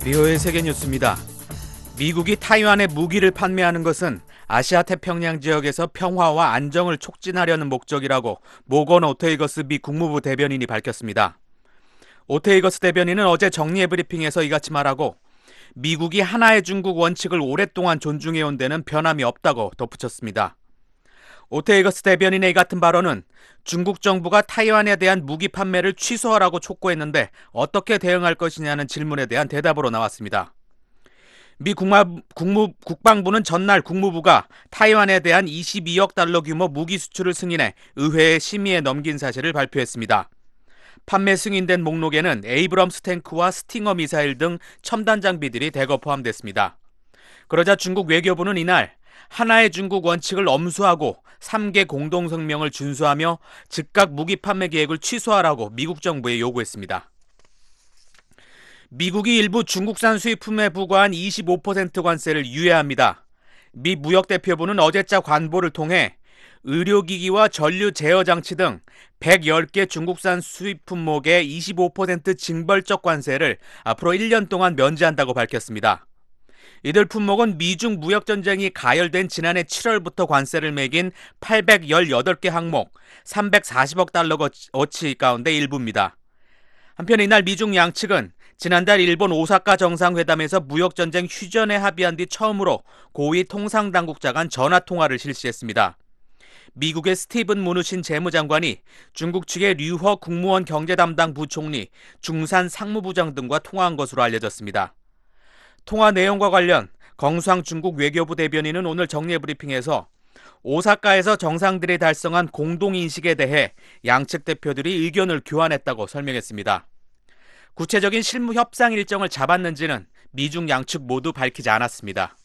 리오의 세계뉴스입니다. 미국이 타이완에 무기를 판매하는 것은 아시아 태평양 지역에서 평화와 안정을 촉진하려는 목적이라고 모건 오테이거스 미 국무부 대변인이 밝혔습니다. 오테이거스 대변인은 어제 정례 브리핑에서 이같이 말하고 미국이 하나의 중국 원칙을 오랫동안 존중해온 데는 변함이 없다고 덧붙였습니다. 오테이거스 대변인의 이 같은 발언은 중국 정부가 타이완에 대한 무기 판매를 취소하라고 촉구했는데 어떻게 대응할 것이냐는 질문에 대한 대답으로 나왔습니다. 미 국방부는 전날 국무부가 타이완에 대한 22억 달러 규모 무기 수출을 승인해 의회의 심의에 넘긴 사실을 발표했습니다. 판매 승인된 목록에는 에이브럼스 탱크와 스팅어 미사일 등 첨단 장비들이 대거 포함됐습니다. 그러자 중국 외교부는 이날 하나의 중국 원칙을 엄수하고 3개 공동성명을 준수하며 즉각 무기 판매 계획을 취소하라고 미국 정부에 요구했습니다. 미국이 일부 중국산 수입품에 부과한 25% 관세를 유예합니다. 미 무역대표부는 어제자 관보를 통해 의료기기와 전류 제어 장치 등 110개 중국산 수입 품목의 25% 징벌적 관세를 앞으로 1년 동안 면제한다고 밝혔습니다. 이들 품목은 미중 무역전쟁이 가열된 지난해 7월부터 관세를 매긴 818개 항목, 340억 달러어치 가운데 일부입니다. 한편 이날 미중 양측은 지난달 일본 오사카 정상회담에서 무역전쟁 휴전에 합의한 뒤 처음으로 고위 통상당국자 간 전화통화를 실시했습니다. 미국의 스티븐 무누신 재무장관이 중국 측의 류허 국무원 경제담당 부총리, 중산 상무부장 등과 통화한 것으로 알려졌습니다. 통화 내용과 관련 경수왕 중국 외교부 대변인은 오늘 정례 브리핑에서 오사카에서 정상들이 달성한 공동인식에 대해 양측 대표들이 의견을 교환했다고 설명했습니다. 구체적인 실무 협상 일정을 잡았는지는 미중 양측 모두 밝히지 않았습니다.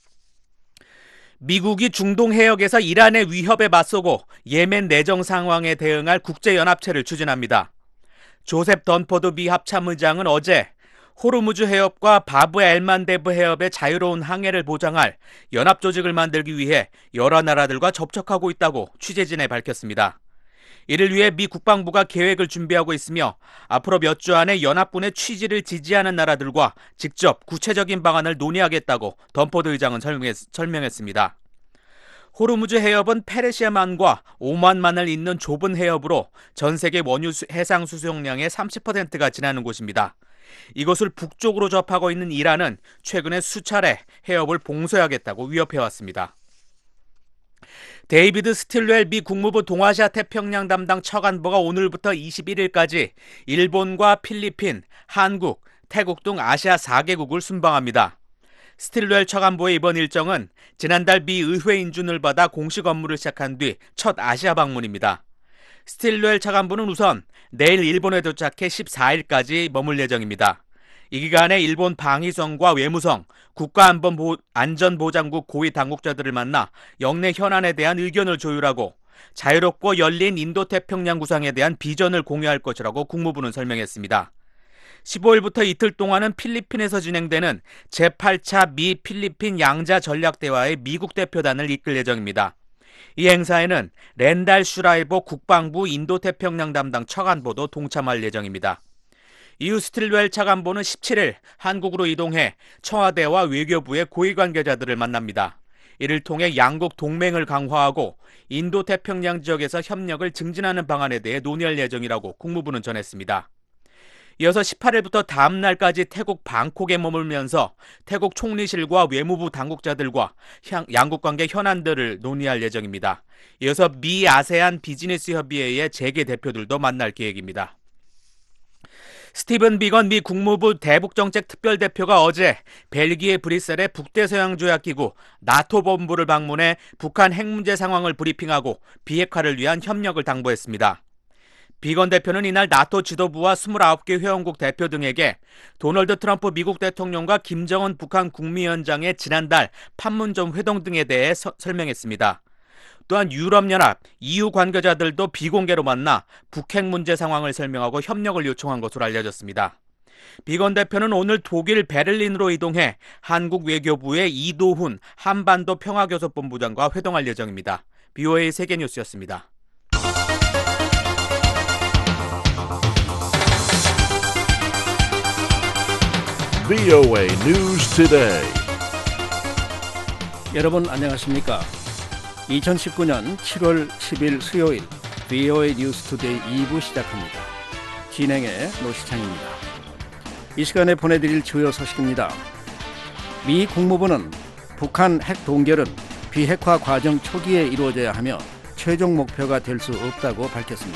미국이 중동 해역에서 이란의 위협에 맞서고 예멘 내정 상황에 대응할 국제연합체를 추진합니다. 조셉 던포드 미 합참의장은 어제 호르무즈 해협과 바브 엘만데브 해협의 자유로운 항해를 보장할 연합조직을 만들기 위해 여러 나라들과 접촉하고 있다고 취재진에 밝혔습니다. 이를 위해 미 국방부가 계획을 준비하고 있으며 앞으로 몇 주 안에 연합군의 취지를 지지하는 나라들과 직접 구체적인 방안을 논의하겠다고 던포드 의장은 설명했습니다. 호르무즈 해협은 페르시아만과 오만만을 잇는 좁은 해협으로 전 세계 원유 해상 수송량의 30%가 지나는 곳입니다. 이곳을 북쪽으로 접하고 있는 이란은 최근에 수차례 해협을 봉쇄하겠다고 위협해왔습니다. 데이비드 스틸웰 미 국무부 동아시아 태평양 담당 처간보가 오늘부터 21일까지 일본과 필리핀, 한국, 태국 등 아시아 4개국을 순방합니다. 스틸웰 처간보의 이번 일정은 지난달 미 의회 인준을 받아 공식 업무를 시작한 뒤 첫 아시아 방문입니다. 스틸웰 차관보는 우선 내일 일본에 도착해 14일까지 머물 예정입니다. 이 기간에 일본 방위성과 외무성, 국가안전보장국 고위 당국자들을 만나 영내 현안에 대한 의견을 조율하고 자유롭고 열린 인도태평양 구상에 대한 비전을 공유할 것이라고 국무부는 설명했습니다. 15일부터 이틀 동안은 필리핀에서 진행되는 제8차 미 필리핀 양자 전략대화의 미국 대표단을 이끌 예정입니다. 이 행사에는 랜달 슈라이버 국방부 인도태평양 담당 차관보도 동참할 예정입니다. 이후 스틸웰 차관보는 17일 한국으로 이동해 청와대와 외교부의 고위 관계자들을 만납니다. 이를 통해 양국 동맹을 강화하고 인도태평양 지역에서 협력을 증진하는 방안에 대해 논의할 예정이라고 국무부는 전했습니다. 이어서 18일부터 다음 날까지 태국 방콕에 머물면서 태국 총리실과 외무부 당국자들과 양국 관계 현안들을 논의할 예정입니다. 이어서 미 아세안 비즈니스 협의회의 재계 대표들도 만날 계획입니다. 스티븐 비건 미 국무부 대북정책 특별대표가 어제 벨기에 브뤼셀의 북대서양조약기구 나토 본부를 방문해 북한 핵 문제 상황을 브리핑하고 비핵화를 위한 협력을 당부했습니다. 비건 대표는 이날 나토 지도부와 29개 회원국 대표 등에게 도널드 트럼프 미국 대통령과 김정은 북한 국무위원장의 지난달 판문점 회동 등에 대해 설명했습니다. 또한 유럽연합, EU 관계자들도 비공개로 만나 북핵 문제 상황을 설명하고 협력을 요청한 것으로 알려졌습니다. 비건 대표는 오늘 독일 베를린으로 이동해 한국 외교부의 이도훈 한반도 평화교섭본부장과 회동할 예정입니다. BOA 세계뉴스였습니다. VOA News Today. 여러분 안녕하십니까? 2019년 7월 10일 수요일 VOA 뉴스 투데이 2부 시작합니다. 진행의 노시창입니다. 이 시간에 보내드릴 주요 소식입니다. 미 국무부는 북한 핵 동결은 비핵화 과정 초기에 이루어져야 하며 최종 목표가 될 수 없다고 밝혔습니다.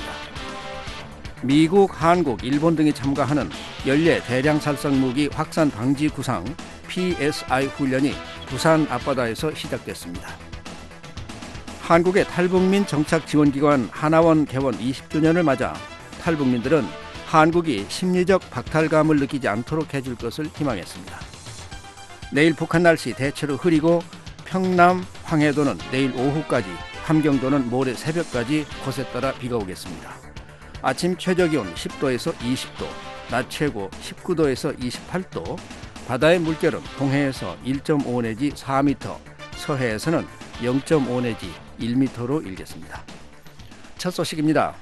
미국, 한국, 일본 등이 참가하는 연례 대량 살상 무기 확산 방지 구상 PSI 훈련이 부산 앞바다에서 시작됐습니다. 한국의 탈북민 정착 지원기관 하나원 개원 20주년을 맞아 탈북민들은 한국이 심리적 박탈감을 느끼지 않도록 해줄 것을 희망했습니다. 내일 북한 날씨 대체로 흐리고 평남, 황해도는 내일 오후까지, 함경도는 모레 새벽까지 곳에 따라 비가 오겠습니다. 아침 최저기온 10도에서 20도, 낮 최고 19도에서 28도, 바다의 물결은 동해에서 1.5 내지 4m, 서해에서는 0.5 내지 1m로 일겠습니다. 첫 소식입니다.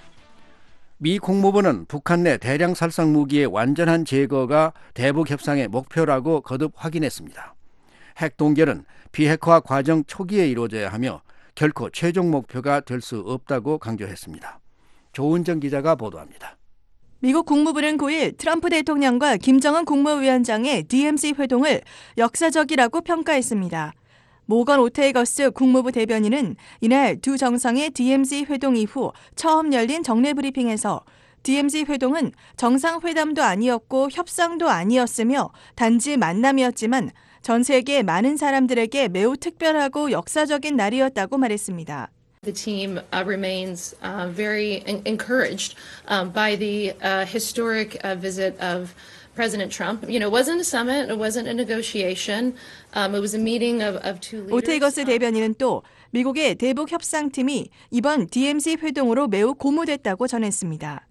미 국무부는 북한 내 대량 살상 무기의 완전한 제거가 대북 협상의 목표라고 거듭 확인했습니다. 핵 동결은 비핵화 과정 초기에 이루어져야 하며 결코 최종 목표가 될 수 없다고 강조했습니다. 조은정 기자가 보도합니다. 미국 국무부는 9일 트럼프 대통령과 김정은 국무위원장의 DMZ 회동을 역사적이라고 평가했습니다. 모건 오테이거스 국무부 대변인은 이날 두 정상의 DMZ 회동 이후 처음 열린 정례 브리핑에서 DMZ 회동은 정상회담도 아니었고 협상도 아니었으며 단지 만남이었지만 전 세계 많은 사람들에게 매우 특별하고 역사적인 날이었다고 말했습니다. The team remains very encouraged by the historic visit of President Trump. You know, it wasn't a summit, it wasn't a negotiation, it was a meeting of two leaders. 오테이거스 대변인은 또 미국의 대북 협상팀이 이번 DMZ 회동으로 매우 고무됐다고 전했습니다.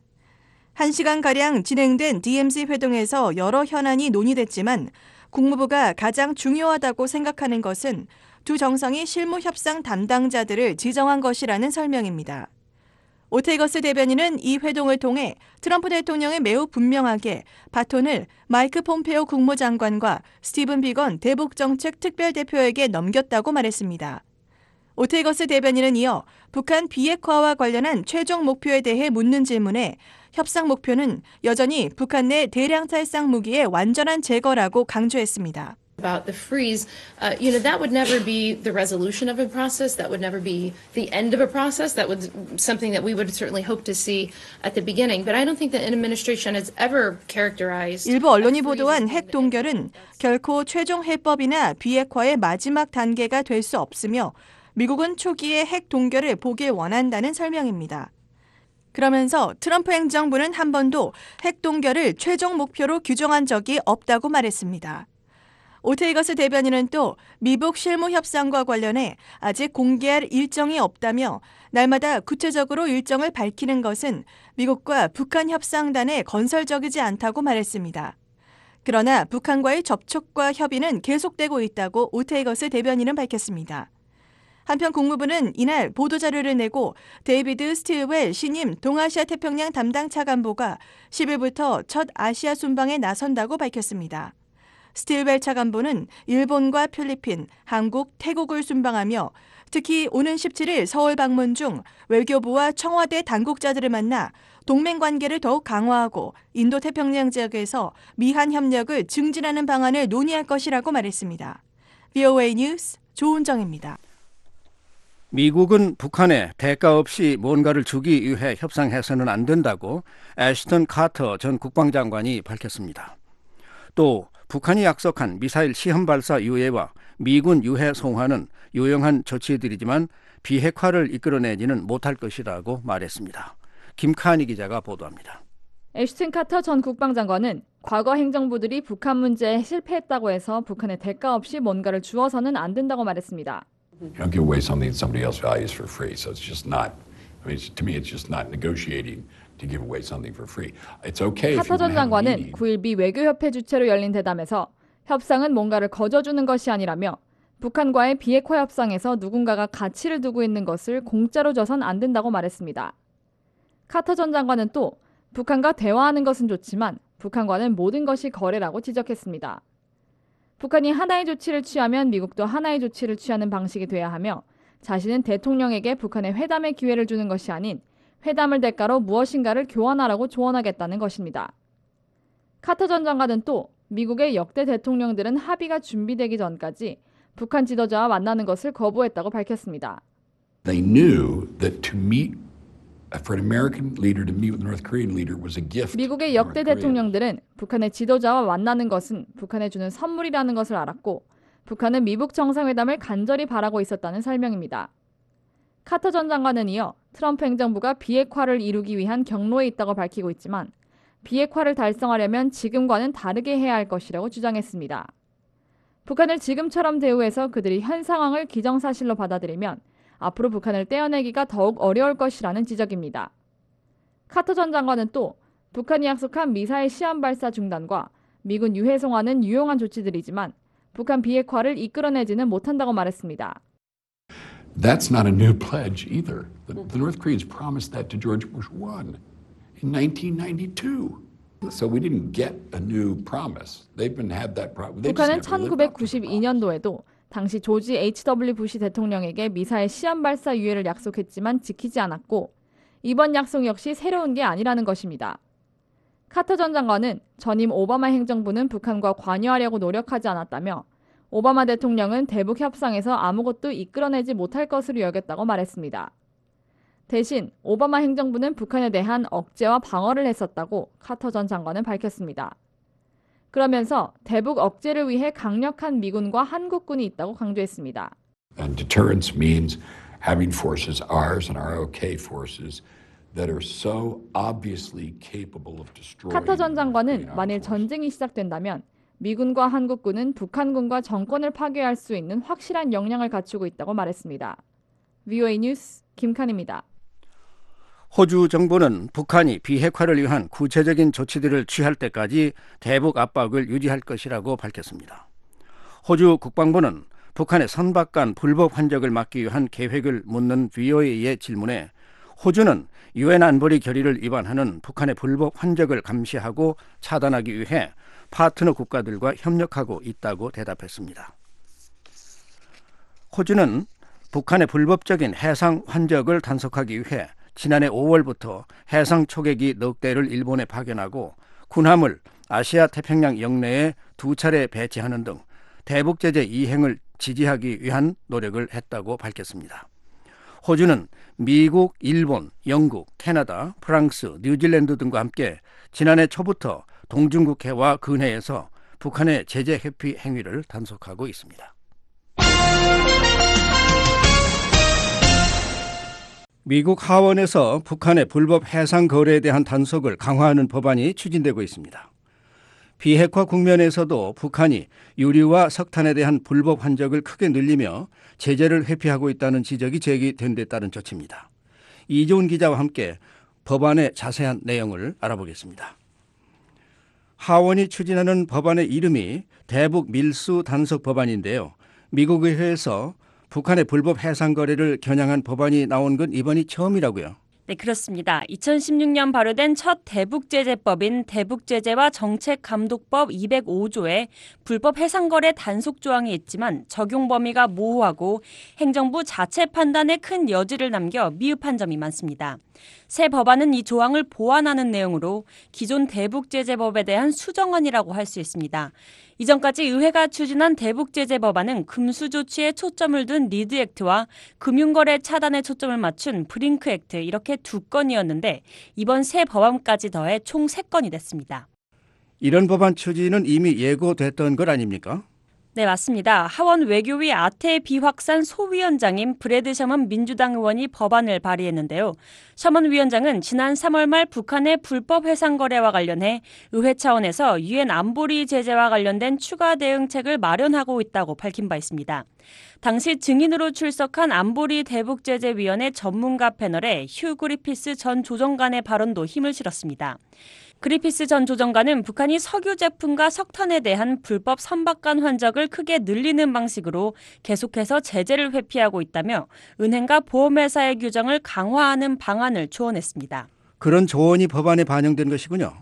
1시간가량 진행된 DMZ 회동에서 여러 현안이 논의됐지만 국무부가 가장 중요하다고 생각하는 것은 두 정상이 실무 협상 담당자들을 지정한 것이라는 설명입니다. 오테이거스 대변인은 이 회동을 통해 트럼프 대통령이 매우 분명하게 바톤을 마이크 폼페오 국무장관과 스티븐 비건 대북정책 특별대표에게 넘겼다고 말했습니다. 오테이거스 대변인은 이어 북한 비핵화와 관련한 최종 목표에 대해 묻는 질문에 협상 목표는 여전히 북한 내 대량 살상 무기의 완전한 제거라고 강조했습니다. About the freeze, that would never be the resolution of a process. That would never be the end of a process. That was something that we would certainly hope to see at the beginning. But I don't think that an administration has ever characterized. 일부 언론이 보도한 핵 동결은 결코 최종 해법이나 비핵화의 마지막 단계가 될 수 없으며 미국은 초기에 핵 동결을 보길 원한다는 설명입니다. 그러면서 트럼프 행정부는 한 번도 핵 동결을 최종 목표로 규정한 적이 없다고 말했습니다. 오테이거스 대변인은 또 미북 실무 협상과 관련해 아직 공개할 일정이 없다며 날마다 구체적으로 일정을 밝히는 것은 미국과 북한 협상단에 건설적이지 않다고 말했습니다. 그러나 북한과의 접촉과 협의는 계속되고 있다고 오테이거스 대변인은 밝혔습니다. 한편 국무부는 이날 보도자료를 내고 데이비드 스틸웰 신임 동아시아 태평양 담당 차관보가 10일부터 첫 아시아 순방에 나선다고 밝혔습니다. 스틸웰 차관보는 일본과 필리핀, 한국, 태국을 순방하며 특히 오는 17일 서울 방문 중 외교부와 청와대 당국자들을 만나 동맹 관계를 더욱 강화하고 인도태평양 지역에서 미한 협력을 증진하는 방안을 논의할 것이라고 말했습니다. VOA 뉴스 조은정입니다. 미국은 북한에 대가 없이 뭔가를 주기 위해 협상해서는 안 된다고 애쉬턴 카터 전 국방장관이 밝혔습니다. 또 북한이 약속한 미사일 시험 발사 유예와 미군 유해 송환은 유용한 조치들이지만 비핵화를 이끌어내지는 못할 것이라고 말했습니다. 김카니 기자가 보도합니다. 애쉬턴 카터 전 국방장관은 과거 행정부들이 북한 문제에 실패했다고 해서 북한에 대가 없이 뭔가를 주어서는 안 된다고 말했습니다. You don't give away something that somebody else values for free. So it's just not. I mean, to me, it's just not negotiating to give away something for free. It's okay. 카터 전 장관은 9일 미 외교협회 주최로 열린 대담에서 협상은 뭔가를 거저주는 것이 아니라며 북한과의 비핵화 협상에서 누군가가 가치를 두고 있는 것을 공짜로 줘선 안 된다고 말했습니다. 카터 전 장관은 또 북한과 대화하는 것은 좋지만 북한과는 모든 것이 거래라고 지적했습니다. 북한이 하나의 조치를 취하면 미국도 하나의 조치를 취하는 방식이 돼야 하며 자신은 대통령에게 북한의 회담의 기회를 주는 것이 아닌 회담을 대가로 무엇인가를 교환하라고 조언하겠다는 것입니다. 카터 전 장관은 또 미국의 역대 대통령들은 합의가 준비되기 전까지 북한 지도자와 만나는 것을 거부했다고 밝혔습니다. They knew that for an American leader to meet with the North Korean leader was a gift. 미국의 to 역대 North Korea. 대통령들은 북한의 지도자와 만나는 것은 북한에 주는 선물이라는 것을 알았고 북한은 미북 정상회담을 간절히 바라고 있었다는 설명입니다. 카터 전 장관은 이어 트럼프 행정부가 비핵화를 이루기 위한 경로에 있다고 밝히고 있지만 비핵화를 달성하려면 지금과는 다르게 해야 할 것이라고 주장했습니다. 북한을 지금처럼 대우해서 그들이 현 상황을 기정사실로 받아들이면 앞으로 북한을 떼어내기가 더욱 어려울 것이라는 지적입니다. 카터 전 장관은 또 북한이 약속한 미사일 시험 발사 중단과 미군 유해송화는 유용한 조치들이지만 북한 비핵화를 이끌어내지는 못한다고 말했습니다. That's not a new pledge either. The North Koreans promised that to George Bush I in 1992. So we didn't get a new promise. They've been had that promise. 북한은 1992년도에도 당시 조지 H.W. 부시 대통령에게 미사일 시험 발사 유예를 약속했지만 지키지 않았고 이번 약속 역시 새로운 게 아니라는 것입니다. 카터 전 장관은 전임 오바마 행정부는 북한과 관여하려고 노력하지 않았다며 오바마 대통령은 대북 협상에서 아무것도 이끌어내지 못할 것으로 여겼다고 말했습니다. 대신 오바마 행정부는 북한에 대한 억제와 방어를 했었다고 카터 전 장관은 밝혔습니다. 그러면서 대북 억제를 위해 강력한 미군과 한국군이 있다고 강조했습니다. And deterrence means having forces, ours and ROK forces, that are so obviously capable of destroying. 카터 전 장관은 만일 전쟁이 시작된다면 미군과 한국군은 북한군과 정권을 파괴할 수 있는 확실한 역량을 갖추고 있다고 말했습니다. VOA 뉴스 김칸입니다. 호주 정부는 북한이 비핵화를 위한 구체적인 조치들을 취할 때까지 대북 압박을 유지할 것이라고 밝혔습니다. 호주 국방부는 북한의 선박 간 불법 환적을 막기 위한 계획을 묻는 VOA의 질문에 호주는 유엔 안보리 결의를 위반하는 북한의 불법 환적을 감시하고 차단하기 위해 파트너 국가들과 협력하고 있다고 대답했습니다. 호주는 북한의 불법적인 해상 환적을 단속하기 위해 지난해 5월부터 해상 초계기 넉 대를 일본에 파견하고 군함을 아시아 태평양 영내에 2차례 배치하는 등 대북 제재 이행을 지지하기 위한 노력을 했다고 밝혔습니다. 호주는 미국, 일본, 영국, 캐나다, 프랑스, 뉴질랜드 등과 함께 지난해 초부터 동중국해와 근해에서 북한의 제재 회피 행위를 단속하고 있습니다. 미국 하원에서 북한의 불법 해상 거래에 대한 단속을 강화하는 법안이 추진되고 있습니다. 비핵화 국면에서도 북한이 유리와 석탄에 대한 불법 환적을 크게 늘리며 제재를 회피하고 있다는 지적이 제기된 데 따른 조치입니다. 이종훈 기자와 함께 법안의 자세한 내용을 알아보겠습니다. 하원이 추진하는 법안의 이름이 대북 밀수 단속 법안인데요. 미국 의회에서 북한의 불법 해상 거래를 겨냥한 법안이 나온 건 이번이 처음이라고요. 네, 그렇습니다. 2016년 발효된 첫 대북제재법인 대북제재와 정책감독법 205조에 불법 해상거래 단속 조항이 있지만 적용 범위가 모호하고 행정부 자체 판단에 큰 여지를 남겨 미흡한 점이 많습니다. 새 법안은 이 조항을 보완하는 내용으로 기존 대북제재법에 대한 수정안이라고 할 수 있습니다. 이전까지 의회가 추진한 대북제재 법안은 금수 조치에 초점을 둔 리드 액트와 금융거래 차단에 초점을 맞춘 브링크 액트 이렇게 2건이었는데 이번 새 법안까지 더해 총 3건이 됐습니다. 이런 법안 추진은 이미 예고됐던 것 아닙니까? 네, 맞습니다. 하원 외교위 아태 비확산 소위원장인 브래드 셔먼 민주당 의원이 법안을 발의했는데요. 셔먼 위원장은 지난 3월 말 북한의 불법 해상 거래와 관련해 의회 차원에서 유엔 안보리 제재와 관련된 추가 대응책을 마련하고 있다고 밝힌 바 있습니다. 당시 증인으로 출석한 안보리 대북제재위원회 전문가 패널에 휴 그리피스 전 조정관의 발언도 힘을 실었습니다. 그리피스 전 조정관은 북한이 석유 제품과 석탄에 대한 불법 선박간 환적을 크게 늘리는 방식으로 계속해서 제재를 회피하고 있다며 은행과 보험회사의 규정을 강화하는 방안을 조언했습니다. 그런 조언이 법안에 반영된 것이군요.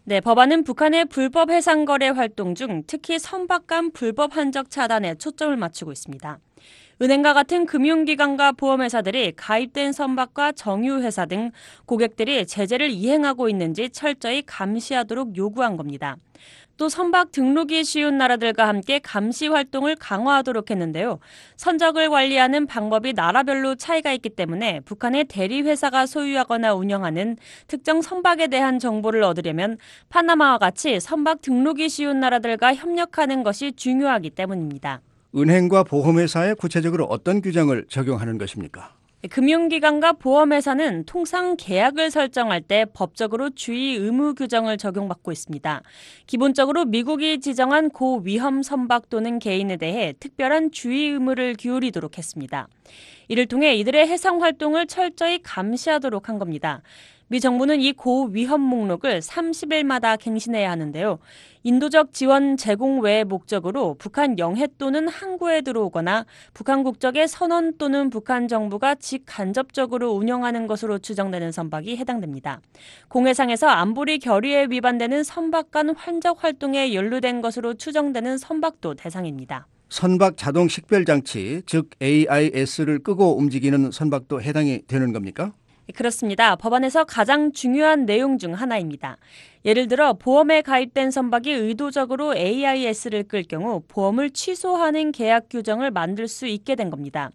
네, 법안은 북한의 불법 해상 거래 활동 중 특히 선박 간 불법 한적 차단에 초점을 맞추고 있습니다. 은행과 같은 금융기관과 보험회사들이 가입된 선박과 정유회사 등 고객들이 제재를 이행하고 있는지 철저히 감시하도록 요구한 겁니다. 또 선박 등록이 쉬운 나라들과 함께 감시 활동을 강화하도록 했는데요. 선적을 관리하는 방법이 나라별로 차이가 있기 때문에 북한의 대리회사가 소유하거나 운영하는 특정 선박에 대한 정보를 얻으려면 파나마와 같이 선박 등록이 쉬운 나라들과 협력하는 것이 중요하기 때문입니다. 은행과 보험회사에 구체적으로 어떤 규정을 적용하는 것입니까? 금융기관과 보험회사는 통상 계약을 설정할 때 법적으로 주의 의무 규정을 적용받고 있습니다. 기본적으로 미국이 지정한 고위험 선박 또는 개인에 대해 특별한 주의 의무를 기울이도록 했습니다. 이를 통해 이들의 해상 활동을 철저히 감시하도록 한 겁니다. 미 정부는 이 고위험 목록을 30일마다 갱신해야 하는데요. 인도적 지원 제공 외의 목적으로 북한 영해 또는 항구에 들어오거나 북한 국적의 선원 또는 북한 정부가 직간접적으로 운영하는 것으로 추정되는 선박이 해당됩니다. 공해상에서 안보리 결의에 위반되는 선박 간 환적 활동에 연루된 것으로 추정되는 선박도 대상입니다. 선박 자동 식별 장치, 즉 AIS를 끄고 움직이는 선박도 해당이 되는 겁니까? 그렇습니다. 법안에서 가장 중요한 내용 중 하나입니다. 예를 들어 보험에 가입된 선박이 의도적으로 AIS를 끌 경우 보험을 취소하는 계약 규정을 만들 수 있게 된 겁니다.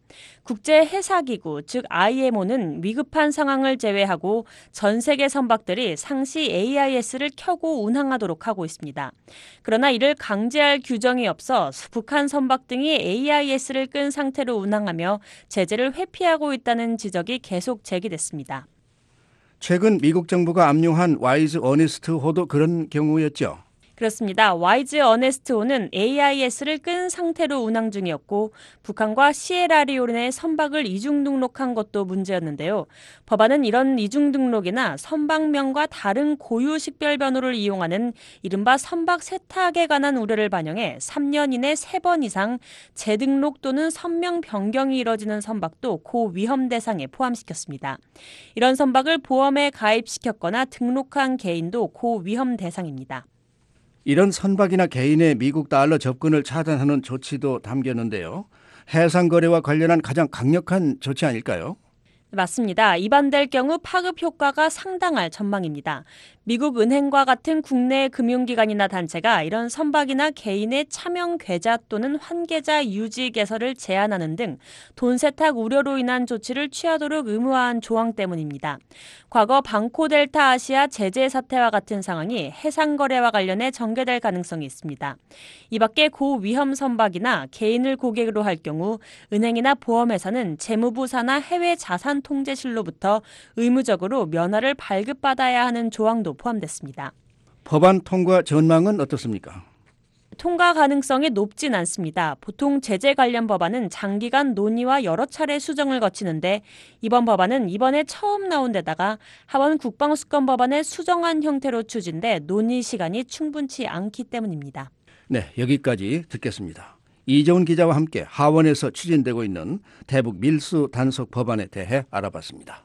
국제해사기구, 즉 IMO는 위급한 상황을 제외하고 전 세계 선박들이 상시 AIS를 켜고 운항하도록 하고 있습니다. 그러나 이를 강제할 규정이 없어 북한 선박 등이 AIS를 끈 상태로 운항하며 제재를 회피하고 있다는 지적이 계속 제기됐습니다. 최근 미국 정부가 압류한 와이즈 어니스트호도 그런 경우였죠. 그렇습니다. 와이즈 어네스트호는 AIS를 끈 상태로 운항 중이었고 북한과 시에라리온의 선박을 이중 등록한 것도 문제였는데요. 법안은 이런 이중 등록이나 선박명과 다른 고유 식별 번호를 이용하는 이른바 선박 세탁에 관한 우려를 반영해 3년 이내 3번 이상 재등록 또는 선명 변경이 이뤄지는 선박도 고위험 대상에 포함시켰습니다. 이런 선박을 보험에 가입시켰거나 등록한 개인도 고위험 대상입니다. 이런 선박이나 개인의 미국 달러 접근을 차단하는 조치도 담겼는데요. 해상 거래와 관련한 가장 강력한 조치 아닐까요? 맞습니다. 위반될 경우 파급 효과가 상당할 전망입니다. 미국 은행과 같은 국내 금융기관이나 단체가 이런 선박이나 개인의 차명 계좌 또는 환계자 유지 개설을 제한하는 등 돈 세탁 우려로 인한 조치를 취하도록 의무화한 조항 때문입니다. 과거 방코델타 아시아 제재 사태와 같은 상황이 해상 거래와 관련해 전개될 가능성이 있습니다. 이 밖에 고위험 선박이나 개인을 고객으로 할 경우 은행이나 보험회사는 재무부 산하 해외 자산 통제실로부터 의무적으로 면허를 발급받아야 하는 조항도 포함됐습니다. 법안 통과 전망은 어떻습니까? 통과 가능성이 높진 않습니다. 보통 제재 관련 법안은 장기간 논의와 여러 차례 수정을 거치는데 이번 법안은 이번에 처음 나온 데다가 하원 국방수권 법안의 수정안 형태로 추진돼 논의 시간이 충분치 않기 때문입니다. 네, 여기까지 듣겠습니다. 이재훈 기자와 함께 하원에서 추진되고 있는 대북 밀수 단속 법안에 대해 알아봤습니다.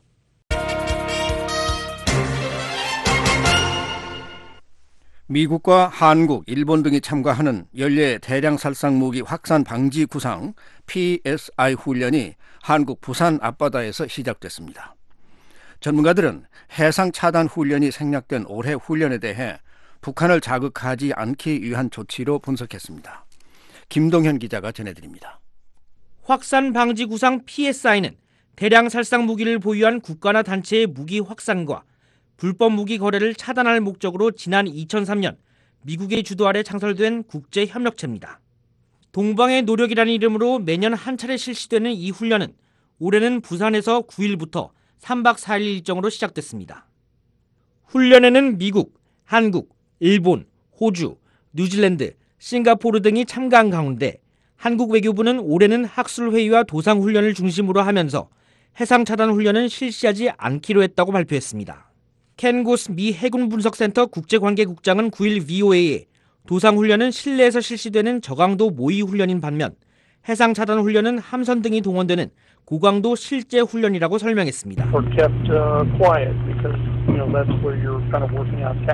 미국과 한국, 일본 등이 참가하는 연례 대량 살상 무기 확산 방지 구상 PSI 훈련이 한국 부산 앞바다에서 시작됐습니다. 전문가들은 해상 차단 훈련이 생략된 올해 훈련에 대해 북한을 자극하지 않기 위한 조치로 분석했습니다. 김동현 기자가 전해드립니다. 확산 방지 구상 PSI는 대량 살상 무기를 보유한 국가나 단체의 무기 확산과 불법 무기 거래를 차단할 목적으로 지난 2003년 미국의 주도 아래 창설된 국제협력체입니다. 동방의 노력이라는 이름으로 매년 한 차례 실시되는 이 훈련은 올해는 부산에서 9일부터 3박 4일 일정으로 시작됐습니다. 훈련에는 미국, 한국, 일본, 호주, 뉴질랜드, 싱가포르 등이 참가한 가운데 한국 외교부는 올해는 학술회의와 도상훈련을 중심으로 하면서 해상차단 훈련은 실시하지 않기로 했다고 발표했습니다. 켄 고스 미 해군 분석센터 국제관계국장은 9일 VOA에 도상훈련은 실내에서 실시되는 저강도 모의 훈련인 반면 해상차단 훈련은 함선 등이 동원되는 고강도 실제 훈련이라고 설명했습니다. Or kept quiet because that's where you're kind of working out tactics.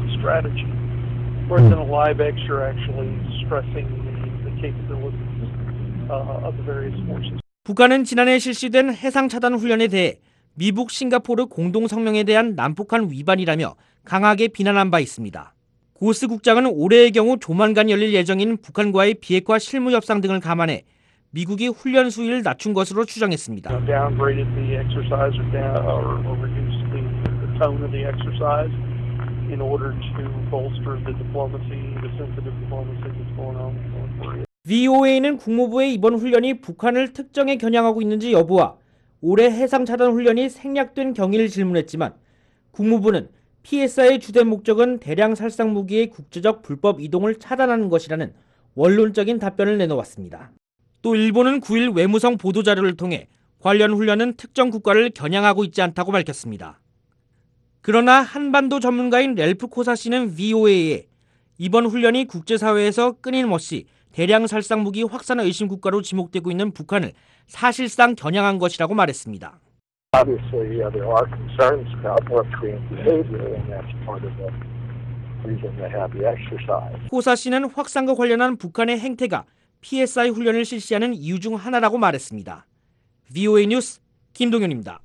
strategy. Whereas in a LiveX, you're actually stressing the capabilities of the various forces. 북한은 지난해 실시된 해상 차단 훈련에 대해 미북 싱가포르 공동 성명에 대한 남북한 위반이라며 강하게 비난한 바 있습니다. 고스 국장은 올해의 경우 조만간 열릴 예정인 북한과의 비핵화 실무 협상 등을 감안해 미국이 훈련 수위를 낮춘 것으로 추정했습니다. Downgraded the exercise or reduced the tone of the exercise in order to bolster the diplomacy, the sensitive diplomacy that's going on in North Korea. VOA는 국무부의 이번 훈련이 북한을 특정에 겨냥하고 있는지 여부와 올해 해상 차단 훈련이 생략된 경위를 질문했지만 국무부는 PSI의 주된 목적은 대량 살상 무기의 국제적 불법 이동을 차단하는 것이라는 원론적인 답변을 내놓았습니다. 또 일본은 9일 외무성 보도자료를 통해 관련 훈련은 특정 국가를 겨냥하고 있지 않다고 밝혔습니다. 그러나 한반도 전문가인 렐프 코사시는 VOA에 이번 훈련이 국제사회에서 끊임없이 대량 살상 무기 확산 의심 국가로 지목되고 있는 북한을 사실상 겨냥한 것이라고 말했습니다. Obviously, there are concerns about North Korean behavior, and that's part of the reason they have the exercise. 코사시는 확산과 관련한 북한의 행태가 PSI 훈련을 실시하는 이유 중 하나라고 말했습니다. VOA 뉴스 김동현입니다.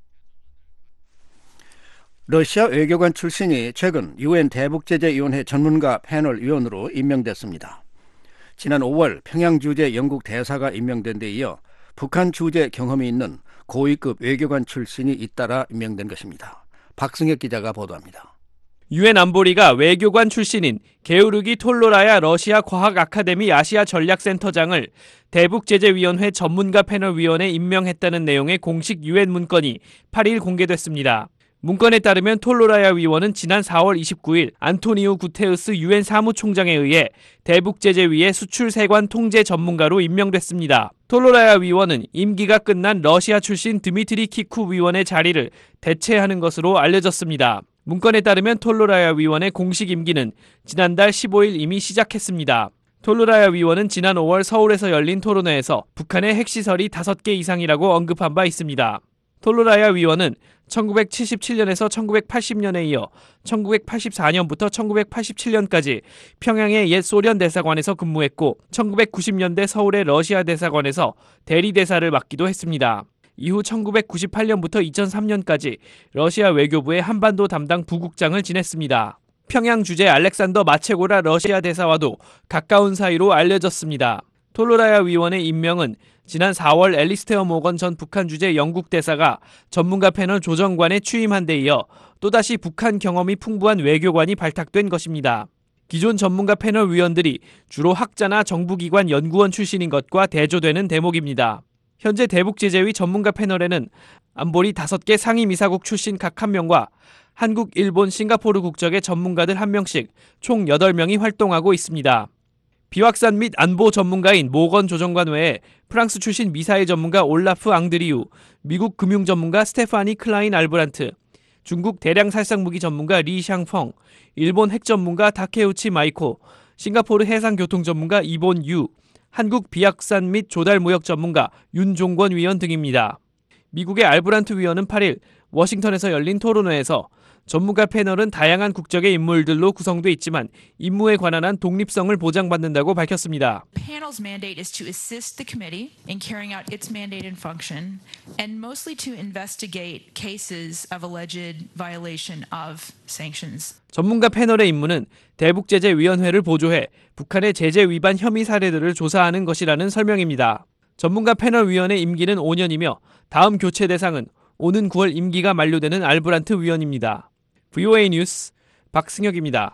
러시아 외교관 출신이 최근 UN 대북제재위원회 전문가 패널 위원으로 임명됐습니다. 지난 5월 평양 주재 영국 대사가 임명된 데 이어 북한 주재 경험이 있는 고위급 외교관 출신이 잇따라 임명된 것입니다. 박승혁 기자가 보도합니다. 유엔 안보리가 외교관 출신인 게오르기 톨로라야 러시아 과학 아카데미 아시아 전략센터장을 대북제재위원회 전문가 패널 위원에 임명했다는 내용의 공식 유엔 문건이 8일 공개됐습니다. 문건에 따르면 톨로라야 위원은 지난 4월 29일 안토니오 구테우스 유엔 사무총장에 의해 대북제재위의 수출세관 통제 전문가로 임명됐습니다. 톨로라야 위원은 임기가 끝난 러시아 출신 드미트리 키쿠 위원의 자리를 대체하는 것으로 알려졌습니다. 문건에 따르면 톨로라야 위원의 공식 임기는 지난달 15일 이미 시작했습니다. 톨로라야 위원은 지난 5월 서울에서 열린 토론회에서 북한의 핵시설이 5개 이상이라고 언급한 바 있습니다. 톨로라야 위원은 1977년에서 1980년에 이어 1984년부터 1987년까지 평양의 옛 소련 대사관에서 근무했고 1990년대 서울의 러시아 대사관에서 대리대사를 맡기도 했습니다. 이후 1998년부터 2003년까지 러시아 외교부의 한반도 담당 부국장을 지냈습니다. 평양 주재 알렉산더 마체고라 러시아 대사와도 가까운 사이로 알려졌습니다. 톨로라야 위원의 임명은 지난 4월 앨리스테어 모건 전 북한 주재 영국 대사가 전문가 패널 조정관에 취임한 데 이어 또다시 북한 경험이 풍부한 외교관이 발탁된 것입니다. 기존 전문가 패널 위원들이 주로 학자나 정부기관 연구원 출신인 것과 대조되는 대목입니다. 현재 대북제재위 전문가 패널에는 안보리 5개 상임이사국 출신 각 1명과 한국, 일본, 싱가포르 국적의 전문가들 1명씩 총 8명이 활동하고 있습니다. 비확산 및 안보 전문가인 모건 조정관 외에 프랑스 출신 미사일 전문가 올라프 앙드리우, 미국 금융 전문가 스테파니 클라인 알브란트, 중국 대량 살상 무기 전문가 리 샹펑, 일본 핵 전문가 다케우치 마이코, 싱가포르 해상 교통 전문가 이본 유, 한국 비확산 및 조달 무역 전문가 윤종권 위원 등입니다. 미국의 알브란트 위원은 8일 워싱턴에서 열린 토론회에서 전문가 패널은 다양한 국적의 인물들로 구성돼 있지만 임무에 관한 한 독립성을 보장받는다고 밝혔습니다. Panel's mandate is to assist the committee in carrying out its mandate and function, and mostly to investigate cases of alleged violation of sanctions. 전문가 패널의 임무는 대북제재위원회를 보조해 북한의 제재 위반 혐의 사례들을 조사하는 것이라는 설명입니다. 전문가 패널 위원의 임기는 5년이며 다음 교체 대상은 오는 9월 임기가 만료되는 알브란트 위원입니다. VOA 뉴스 박승혁입니다.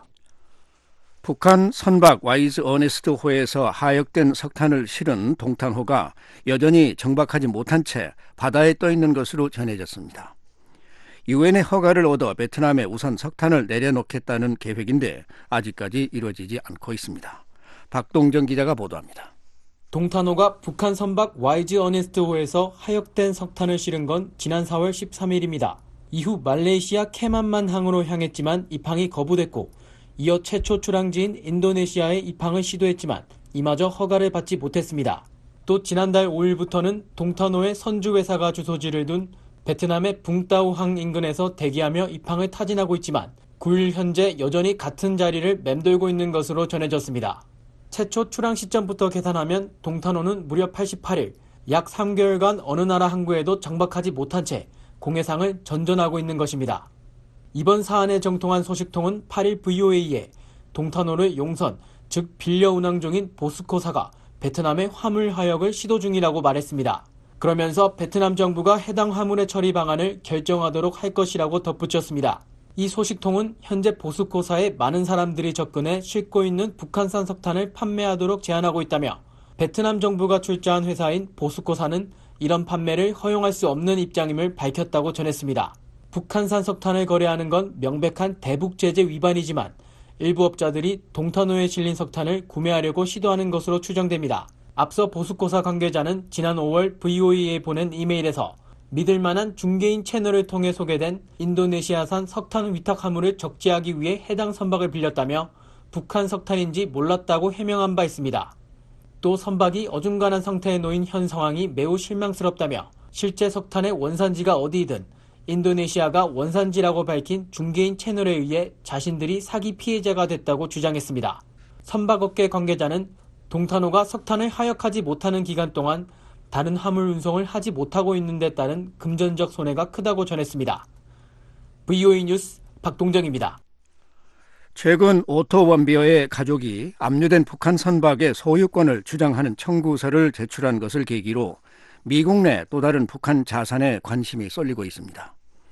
북한 선박 와이즈 어네스트호에서 하역된 석탄을 실은 동탄호가 여전히 정박하지 못한 채 바다에 떠 있는 것으로 전해졌습니다. 유엔의 허가를 얻어 베트남에 우선 석탄을 내려놓겠다는 계획인데 아직까지 이루어지지 않고 있습니다. 박동정 기자가 보도합니다. 동탄호가 북한 선박 와이즈 어네스트호에서 하역된 석탄을 실은 건 지난 4월 13일입니다. 이후 말레이시아 케만만 항으로 향했지만 입항이 거부됐고 이어 최초 출항지인 인도네시아의 입항을 시도했지만 이마저 허가를 받지 못했습니다. 또 지난달 5일부터는 동탄호의 선주회사가 주소지를 둔 베트남의 붕따오항 인근에서 대기하며 입항을 타진하고 있지만 9일 현재 여전히 같은 자리를 맴돌고 있는 것으로 전해졌습니다. 최초 출항 시점부터 계산하면 동탄호는 무려 88일, 약 3개월간 어느 나라 항구에도 정박하지 못한 채 공해상을 전전하고 있는 것입니다. 이번 사안에 정통한 소식통은 8일 VOA에 동탄호를 용선, 즉 빌려 운항 중인 보스코사가 베트남의 화물 하역을 시도 중이라고 말했습니다. 그러면서 베트남 정부가 해당 화물의 처리 방안을 결정하도록 할 것이라고 덧붙였습니다. 이 소식통은 현재 보스코사에 많은 사람들이 접근해 싣고 있는 북한산 석탄을 판매하도록 제안하고 있다며 베트남 정부가 출자한 회사인 보스코사는 이런 판매를 허용할 수 없는 입장임을 밝혔다고 전했습니다. 북한산 석탄을 거래하는 건 명백한 대북 제재 위반이지만 일부 업자들이 동탄호에 실린 석탄을 구매하려고 시도하는 것으로 추정됩니다. 앞서 보스코사 관계자는 지난 5월 VOA에 보낸 이메일에서 믿을 만한 중개인 채널을 통해 소개된 인도네시아산 석탄 위탁 화물을 적재하기 위해 해당 선박을 빌렸다며 북한 석탄인지 몰랐다고 해명한 바 있습니다. 또 선박이 어중간한 상태에 놓인 현 상황이 매우 실망스럽다며 실제 석탄의 원산지가 어디이든 인도네시아가 원산지라고 밝힌 중개인 채널에 의해 자신들이 사기 피해자가 됐다고 주장했습니다. 선박업계 관계자는 동탄호가 석탄을 하역하지 못하는 기간 동안 다른 화물 운송을 하지 못하고 있는 데 따른 금전적 손해가 크다고 전했습니다. VOA 뉴스 박동정입니다. 최근 오토 원비어의 가족이 압류된 북한 선박의 소유권을 주장하는 청구서를 제출한 것을 계기로 미국 내 또 다른 북한 자산에 관심이 쏠리고 있습니다.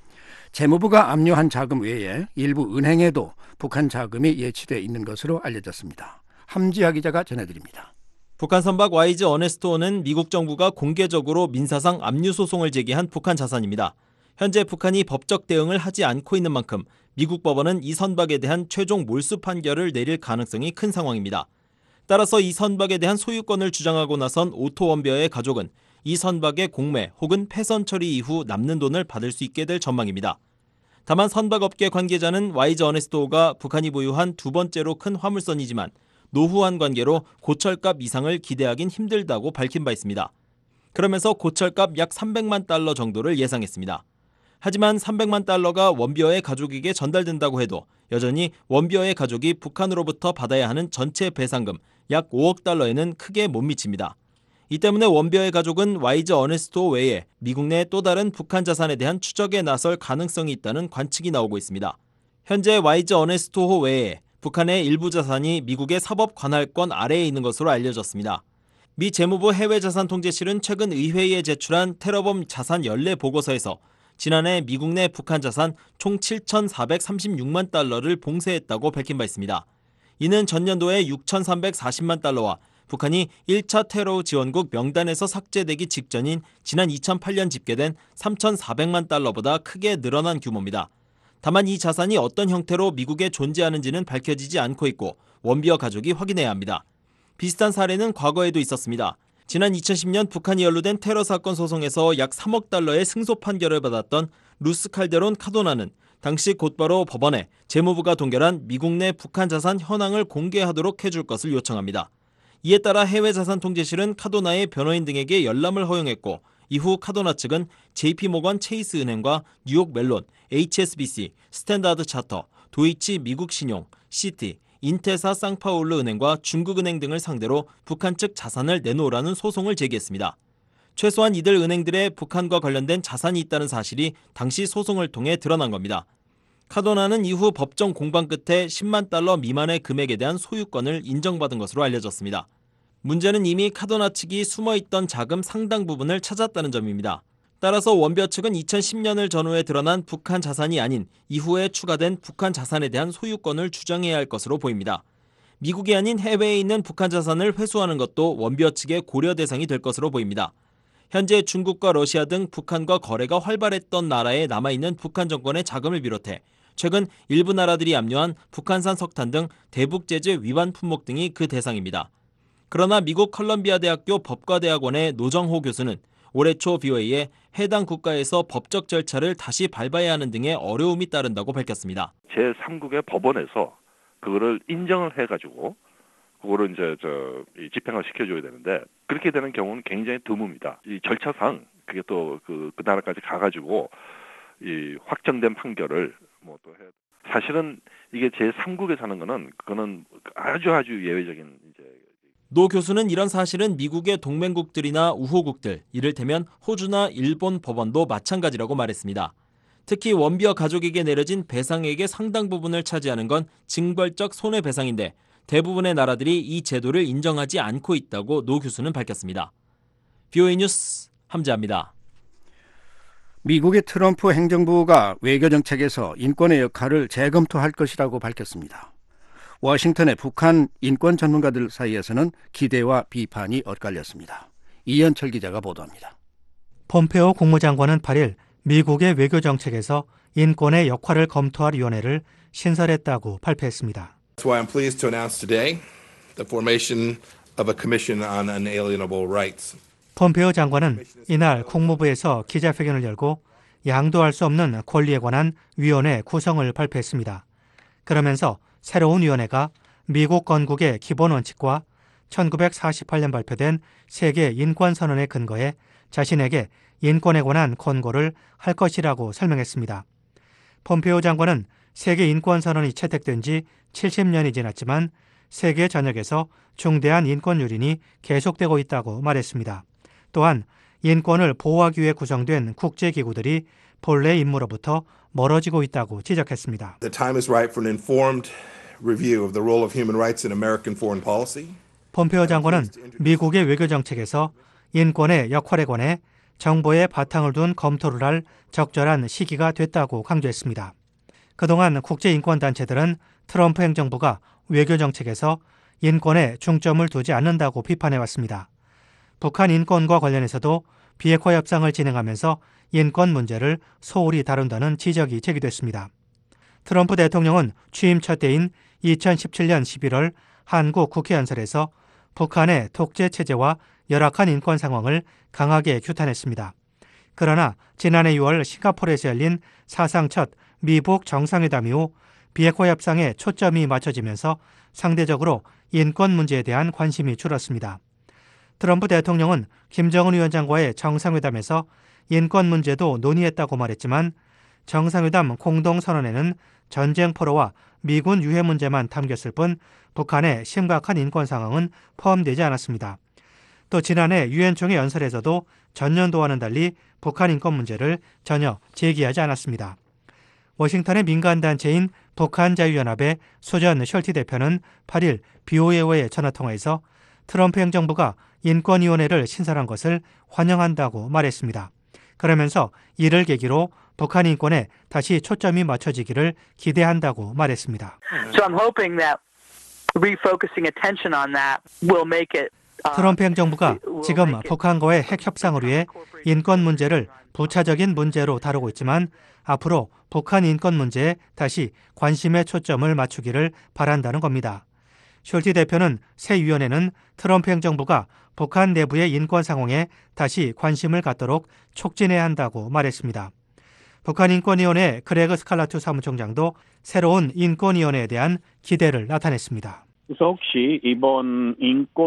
재무부가 압류한 자금 외에 일부 은행에도 북한 자금이 예치돼 있는 것으로 알려졌습니다. 함지하 기자가 전해드립니다. 북한 선박 YG 어네스토는 미국 정부가 공개적으로 민사상 압류 소송을 제기한 북한 자산입니다. 현재 북한이 법적 대응을 하지 않고 있는 만큼 미국 법원은 이 선박에 대한 최종 몰수 판결을 내릴 가능성이 큰 상황입니다. 따라서 이 선박에 대한 소유권을 주장하고 나선 오토 원비어의 가족은 이 선박의 공매 혹은 폐선 처리 이후 남는 돈을 받을 수 있게 될 전망입니다. 다만 선박업계 관계자는 YG 어네스토가 북한이 보유한 두 번째로 큰 화물선이지만 노후한 관계로 고철값 이상을 기대하긴 힘들다고 밝힌 바 있습니다. 그러면서 고철값 약 300만 달러 정도를 예상했습니다. 하지만 300만 달러가 원비어의 가족에게 전달된다고 해도 여전히 원비어의 가족이 북한으로부터 받아야 하는 전체 배상금 약 5억 달러에는 크게 못 미칩니다. 이 때문에 원비어의 가족은 YG 어네스토 외에 미국 내 또 다른 북한 자산에 대한 추적에 나설 가능성이 있다는 관측이 나오고 있습니다. 현재 YG 어네스토호 외에 북한의 일부 자산이 미국의 사법 관할권 아래에 있는 것으로 알려졌습니다. 미 재무부 해외자산통제실은 최근 의회에 제출한 테러범 자산 연례 보고서에서 지난해 미국 내 북한 자산 총 7,436만 달러를 봉쇄했다고 밝힌 바 있습니다. 이는 전년도에 6,340만 달러와 북한이 1차 테러 지원국 명단에서 삭제되기 직전인 지난 2008년 집계된 3,400만 달러보다 크게 늘어난 규모입니다. 다만 이 자산이 어떤 형태로 미국에 존재하는지는 밝혀지지 않고 있고 원비어 가족이 확인해야 합니다. 비슷한 사례는 과거에도 있었습니다. 지난 2010년 북한이 연루된 테러 사건 소송에서 약 3억 달러의 승소 판결을 받았던 루스 칼데론 카도나는 당시 곧바로 법원에 재무부가 동결한 미국 내 북한 자산 현황을 공개하도록 해줄 것을 요청합니다. 이에 따라 해외자산통제실은 카도나의 변호인 등에게 열람을 허용했고 이후 카도나 측은 JP모건 체이스 은행과 뉴욕 멜론, HSBC, 스탠다드 차터, 도이치 미국 신용, 시티, 인테사 쌍파울루 은행과 중국은행 등을 상대로 북한 측 자산을 내놓으라는 소송을 제기했습니다. 최소한 이들 은행들의 북한과 관련된 자산이 있다는 사실이 당시 소송을 통해 드러난 겁니다. 카도나는 이후 법정 공방 끝에 10만 달러 미만의 금액에 대한 소유권을 인정받은 것으로 알려졌습니다. 문제는 이미 카도나 측이 숨어있던 자금 상당 부분을 찾았다는 점입니다. 따라서 원비어 측은 2010년을 전후에 드러난 북한 자산이 아닌 이후에 추가된 북한 자산에 대한 소유권을 주장해야 할 것으로 보입니다. 미국이 아닌 해외에 있는 북한 자산을 회수하는 것도 원비어 측의 고려 대상이 될 것으로 보입니다. 현재 중국과 러시아 등 북한과 거래가 활발했던 나라에 남아있는 북한 정권의 자금을 비롯해 최근 일부 나라들이 압류한 북한산 석탄 등 대북 제재 위반 품목 등이 그 대상입니다. 그러나 미국 컬럼비아 대학교 법과대학원의 노정호 교수는 올해 초 BOA에 해당 국가에서 법적 절차를 다시 밟아야 하는 등의 어려움이 따른다고 밝혔습니다. 제3국의 법원에서 그거를 인정을 해가지고 그거를 이제 집행을 시켜줘야 되는데 그렇게 되는 경우는 굉장히 드뭅니다. 이 절차상 그게 또 그 나라까지 가가지고 이 확정된 판결을 또 해. 사실은 이게 제3국에 사는 거는 그거는 아주 예외적인 이제. 노 교수는 이런 사실은 미국의 동맹국들이나 우호국들, 이를테면 호주나 일본 법원도 마찬가지라고 말했습니다. 특히 원비어 가족에게 내려진 배상액의 상당 부분을 차지하는 건 징벌적 손해배상인데 대부분의 나라들이 이 제도를 인정하지 않고 있다고 노 교수는 밝혔습니다. VOA 뉴스 함재합니다. 미국의 트럼프 행정부가 외교정책에서 인권의 역할을 재검토할 것이라고 밝혔습니다. 워싱턴의 북한 인권 전문가들 사이에서는 기대와 비판이 엇갈렸습니다. 이현철 기자가 보도합니다. 폼페오 국무장관은 8일 미국의 외교정책에서 인권의 역할을 검토할 위원회를 신설했다고 발표했습니다. That's why I'm pleased to announce today the formation of a Commission on Unalienable Rights. 폼페오 장관은 이날 국무부에서 기자회견을 열고 양도할 수 없는 권리에 관한 위원회 구성을 발표했습니다. 그러면서 새로운 위원회가 미국 건국의 기본 원칙과 1948년 발표된 세계 인권선언에 근거해 자신에게 인권에 관한 권고를 할 것이라고 설명했습니다. 폼페오 장관은 세계 인권선언이 채택된 지 70년이 지났지만 세계 전역에서 중대한 인권 유린이 계속되고 있다고 말했습니다. 또한 인권을 보호하기 위해 구성된 국제기구들이 본래 임무로부터 멀어지고 있다고 지적했습니다. The time is right for an informed review of the role of human rights in American foreign policy. 폼페오 장관은 미국의 외교정책에서 인권의 역할에 관해 정보에 바탕을 둔 검토를 할 적절한 시기가 됐다고 강조했습니다. 그동안 국제인권단체들은 트럼프 행정부가 외교정책에서 인권에 중점을 두지 않는다고 비판해왔습니다. 북한 인권과 관련해서도 비핵화 협상을 진행하면서 인권 문제를 소홀히 다룬다는 지적이 제기됐습니다. 트럼프 대통령은 취임 첫 해인 2017년 11월 한국 국회 연설에서 북한의 독재 체제와 열악한 인권 상황을 강하게 규탄했습니다. 그러나 지난해 6월 싱가포르에서 열린 사상 첫 미북 정상회담 이후 비핵화 협상에 초점이 맞춰지면서 상대적으로 인권 문제에 대한 관심이 줄었습니다. 트럼프 대통령은 김정은 위원장과의 정상회담에서 인권 문제도 논의했다고 말했지만 정상회담 공동선언에는 전쟁 포로와 미군 유해 문제만 담겼을 뿐 북한의 심각한 인권 상황은 포함되지 않았습니다. 또 지난해 유엔 총회 연설에서도 전년도와는 달리 북한 인권 문제를 전혀 제기하지 않았습니다. 워싱턴의 민간단체인 북한자유연합의 수전 셜티 대표는 8일 BOA와의 전화통화에서 트럼프 행정부가 인권위원회를 신설한 것을 환영한다고 말했습니다. 그러면서 이를 계기로 북한 인권에 다시 초점이 맞춰지기를 기대한다고 말했습니다. So I'm hoping that refocusing attention on that will make it 트럼프 행정부가 지금 북한과의 핵 협상을 위해 인권 문제를 부차적인 문제로 다루고 있지만 앞으로 북한 인권 문제에 다시 관심의 초점을 맞추기를 바란다는 겁니다. 숄티 대표는 새 위원회는 트럼프 행정부가 북한 내부의 인권 상황에 다시 관심을 갖도록 촉진해야 한다고 말했습니다. 북한인권위원회 그레그 스칼라투 사무총장도 새로운 인권위원회에 대한 기대를 나타냈습니다. 그래서 혹시 이번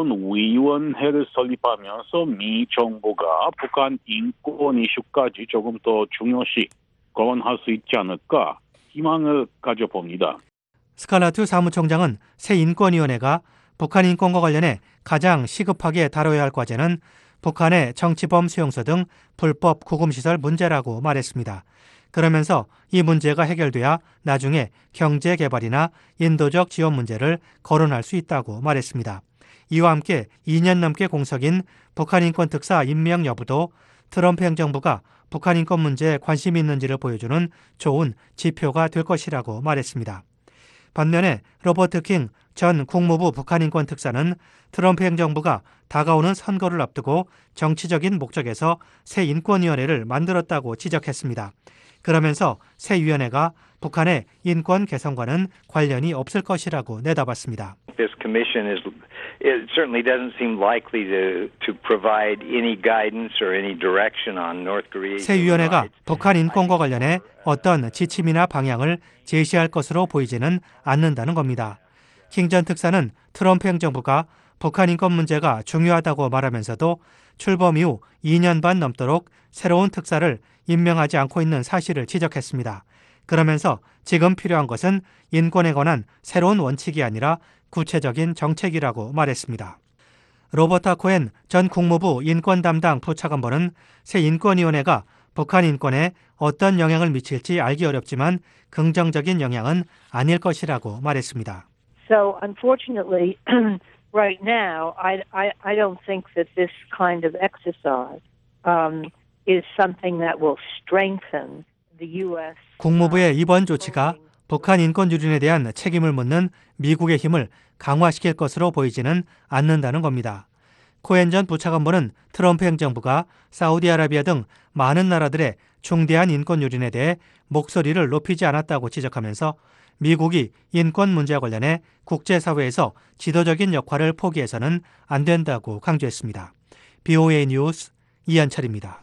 인권위원회를 설립하면서 미 정부가 북한 인권 이슈까지 조금 더 중요시 거론할 수 있지 않을까 희망을 가져봅니다. 스칼라투 사무총장은 새 인권위원회가 북한 인권과 관련해 가장 시급하게 다뤄야 할 과제는 북한의 정치범 수용소 등 불법 구금시설 문제라고 말했습니다. 그러면서 이 문제가 해결돼야 나중에 경제 개발이나 인도적 지원 문제를 거론할 수 있다고 말했습니다. 이와 함께 2년 넘게 공석인 북한 인권 특사 임명 여부도 트럼프 행정부가 북한 인권 문제에 관심이 있는지를 보여주는 좋은 지표가 될 것이라고 말했습니다. 반면에 로버트 킹 전 국무부 북한 인권 특사는 트럼프 행정부가 다가오는 선거를 앞두고 정치적인 목적에서 새 인권위원회를 만들었다고 지적했습니다. 그러면서 새 위원회가 북한의 인권 개선과는 관련이 없을 것이라고 내다봤습니다. This commission it certainly doesn't seem likely to provide any guidance or any direction on North Korea. 새 위원회가 북한 인권과 관련해 어떤 지침이나 방향을 제시할 것으로 보이지는 않는다는 겁니다. 킹 전 특사는 트럼프 행정부가 북한 인권 문제가 중요하다고 말하면서도 출범 이후 2년 반 넘도록 새로운 특사를 임명하지 않고 있는 사실을 지적했습니다. 그러면서 지금 필요한 것은 인권에 관한 새로운 원칙이 아니라 구체적인 정책이라고 말했습니다. 로버타 코엔 전 국무부 인권 담당 부차관보는 새 인권위원회가 북한 인권에 어떤 영향을 미칠지 알기 어렵지만 긍정적인 영향은 아닐 것이라고 말했습니다. So unfortunately, right now, I don't think that this kind of exercise is something that will strengthen the U.S. 국무부의 이번 조치가 북한 인권 유린에 대한 책임을 묻는 미국의 힘을 강화시킬 것으로 보이지는 않는다는 겁니다. 코엔 전 부차관보는 트럼프 행정부가 사우디아라비아 등 많은 나라들의 중대한 인권 유린에 대해 목소리를 높이지 않았다고 지적하면서 미국이 인권 문제와 관련해 국제사회에서 지도적인 역할을 포기해서는 안 된다고 강조했습니다. BOA 뉴스 이한철입니다.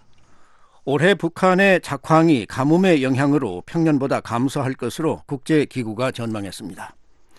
올해 북한의 작황이 가뭄의 영향으로 평년보다 감소할 것으로 국제기구가 전망했습니다.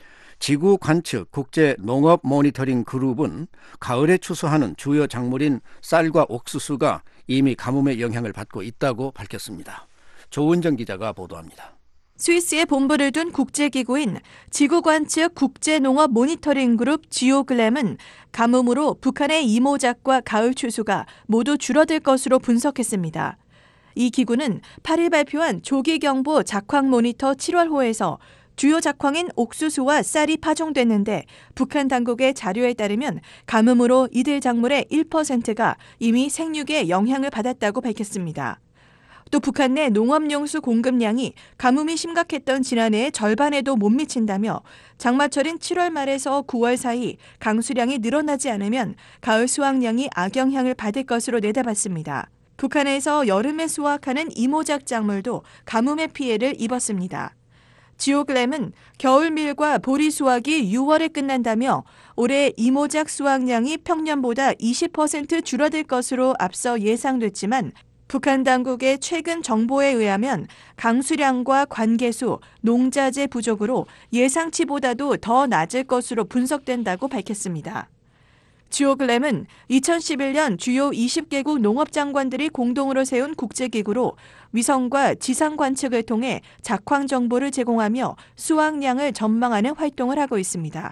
지구 관측 국제 농업 모니터링 그룹은 가을에 추수하는 주요 작물인 쌀과 옥수수가 이미 가뭄의 영향을 받고 있다고 밝혔습니다. 조은정 기자가 보도합니다. 스위스에 본부를 둔 국제기구인 지구관측 국제농업 모니터링 그룹 지오글램은 가뭄으로 북한의 이모작과 가을 추수가 모두 줄어들 것으로 분석했습니다. 이 기구는 8일 발표한 조기경보 작황 모니터 7월호에서 주요 작황인 옥수수와 쌀이 파종됐는데 북한 당국의 자료에 따르면 가뭄으로 이들 작물의 1%가 이미 생육에 영향을 받았다고 밝혔습니다. 또 북한 내 농업용수 공급량이 가뭄이 심각했던 지난해의 절반에도 못 미친다며 장마철인 7월 말에서 9월 사이 강수량이 늘어나지 않으면 가을 수확량이 악영향을 받을 것으로 내다봤습니다. 북한에서 여름에 수확하는 이모작 작물도 가뭄의 피해를 입었습니다. 지오글램은 겨울밀과 보리 수확이 6월에 끝난다며 올해 이모작 수확량이 평년보다 20% 줄어들 것으로 앞서 예상됐지만 북한 당국의 최근 정보에 의하면 강수량과 관계수, 농자재 부족으로 예상치보다도 더 낮을 것으로 분석된다고 밝혔습니다. 지오글램은 2011년 주요 20개국 농업장관들이 공동으로 세운 국제기구로 위성과 지상 관측을 통해 작황 정보를 제공하며 수확량을 전망하는 활동을 하고 있습니다.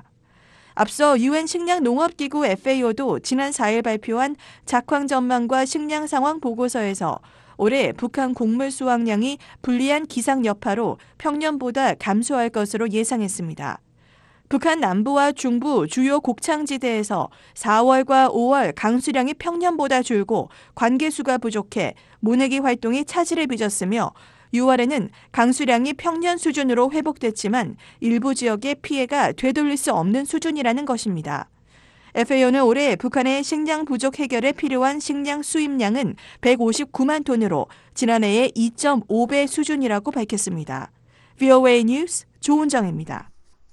앞서 UN 식량농업기구 FAO도 지난 4일 발표한 작황 전망과 식량 상황 보고서에서 올해 북한 곡물 수확량이 불리한 기상 여파로 평년보다 감소할 것으로 예상했습니다. 북한 남부와 중부 주요 곡창지대에서 4월과 5월 강수량이 평년보다 줄고 관계수가 부족해 모내기 활동이 차질을 빚었으며 6월에는 강수량이 평년 수준으로 회복됐지만 일부 지역의 피해가 되돌릴 수 없는 수준이라는 것입니다. FAO는 올해 북한의 식량 부족 해결에 필요한 식량 수입량은 159만 톤으로 지난해의 2.5배 수준이라고 밝혔습니다. VOA 뉴스 조은정입니다.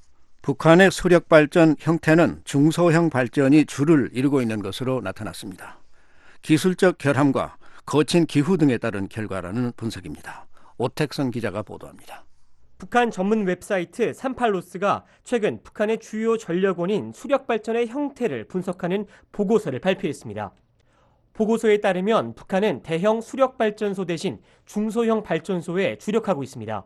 북한의 수력발전 형태는 중소형 발전이 주를 이루고 있는 것으로 나타났습니다. 기술적 결함과 거친 기후 등에 따른 결과라는 분석입니다. 오택선 기자가 보도합니다. 북한 전문 웹사이트 38로스가 최근 북한의 주요 전력원인 수력발전의 형태를 분석하는 보고서를 발표했습니다. 보고서에 따르면 북한은 대형 수력발전소 대신 중소형 발전소에 주력하고 있습니다.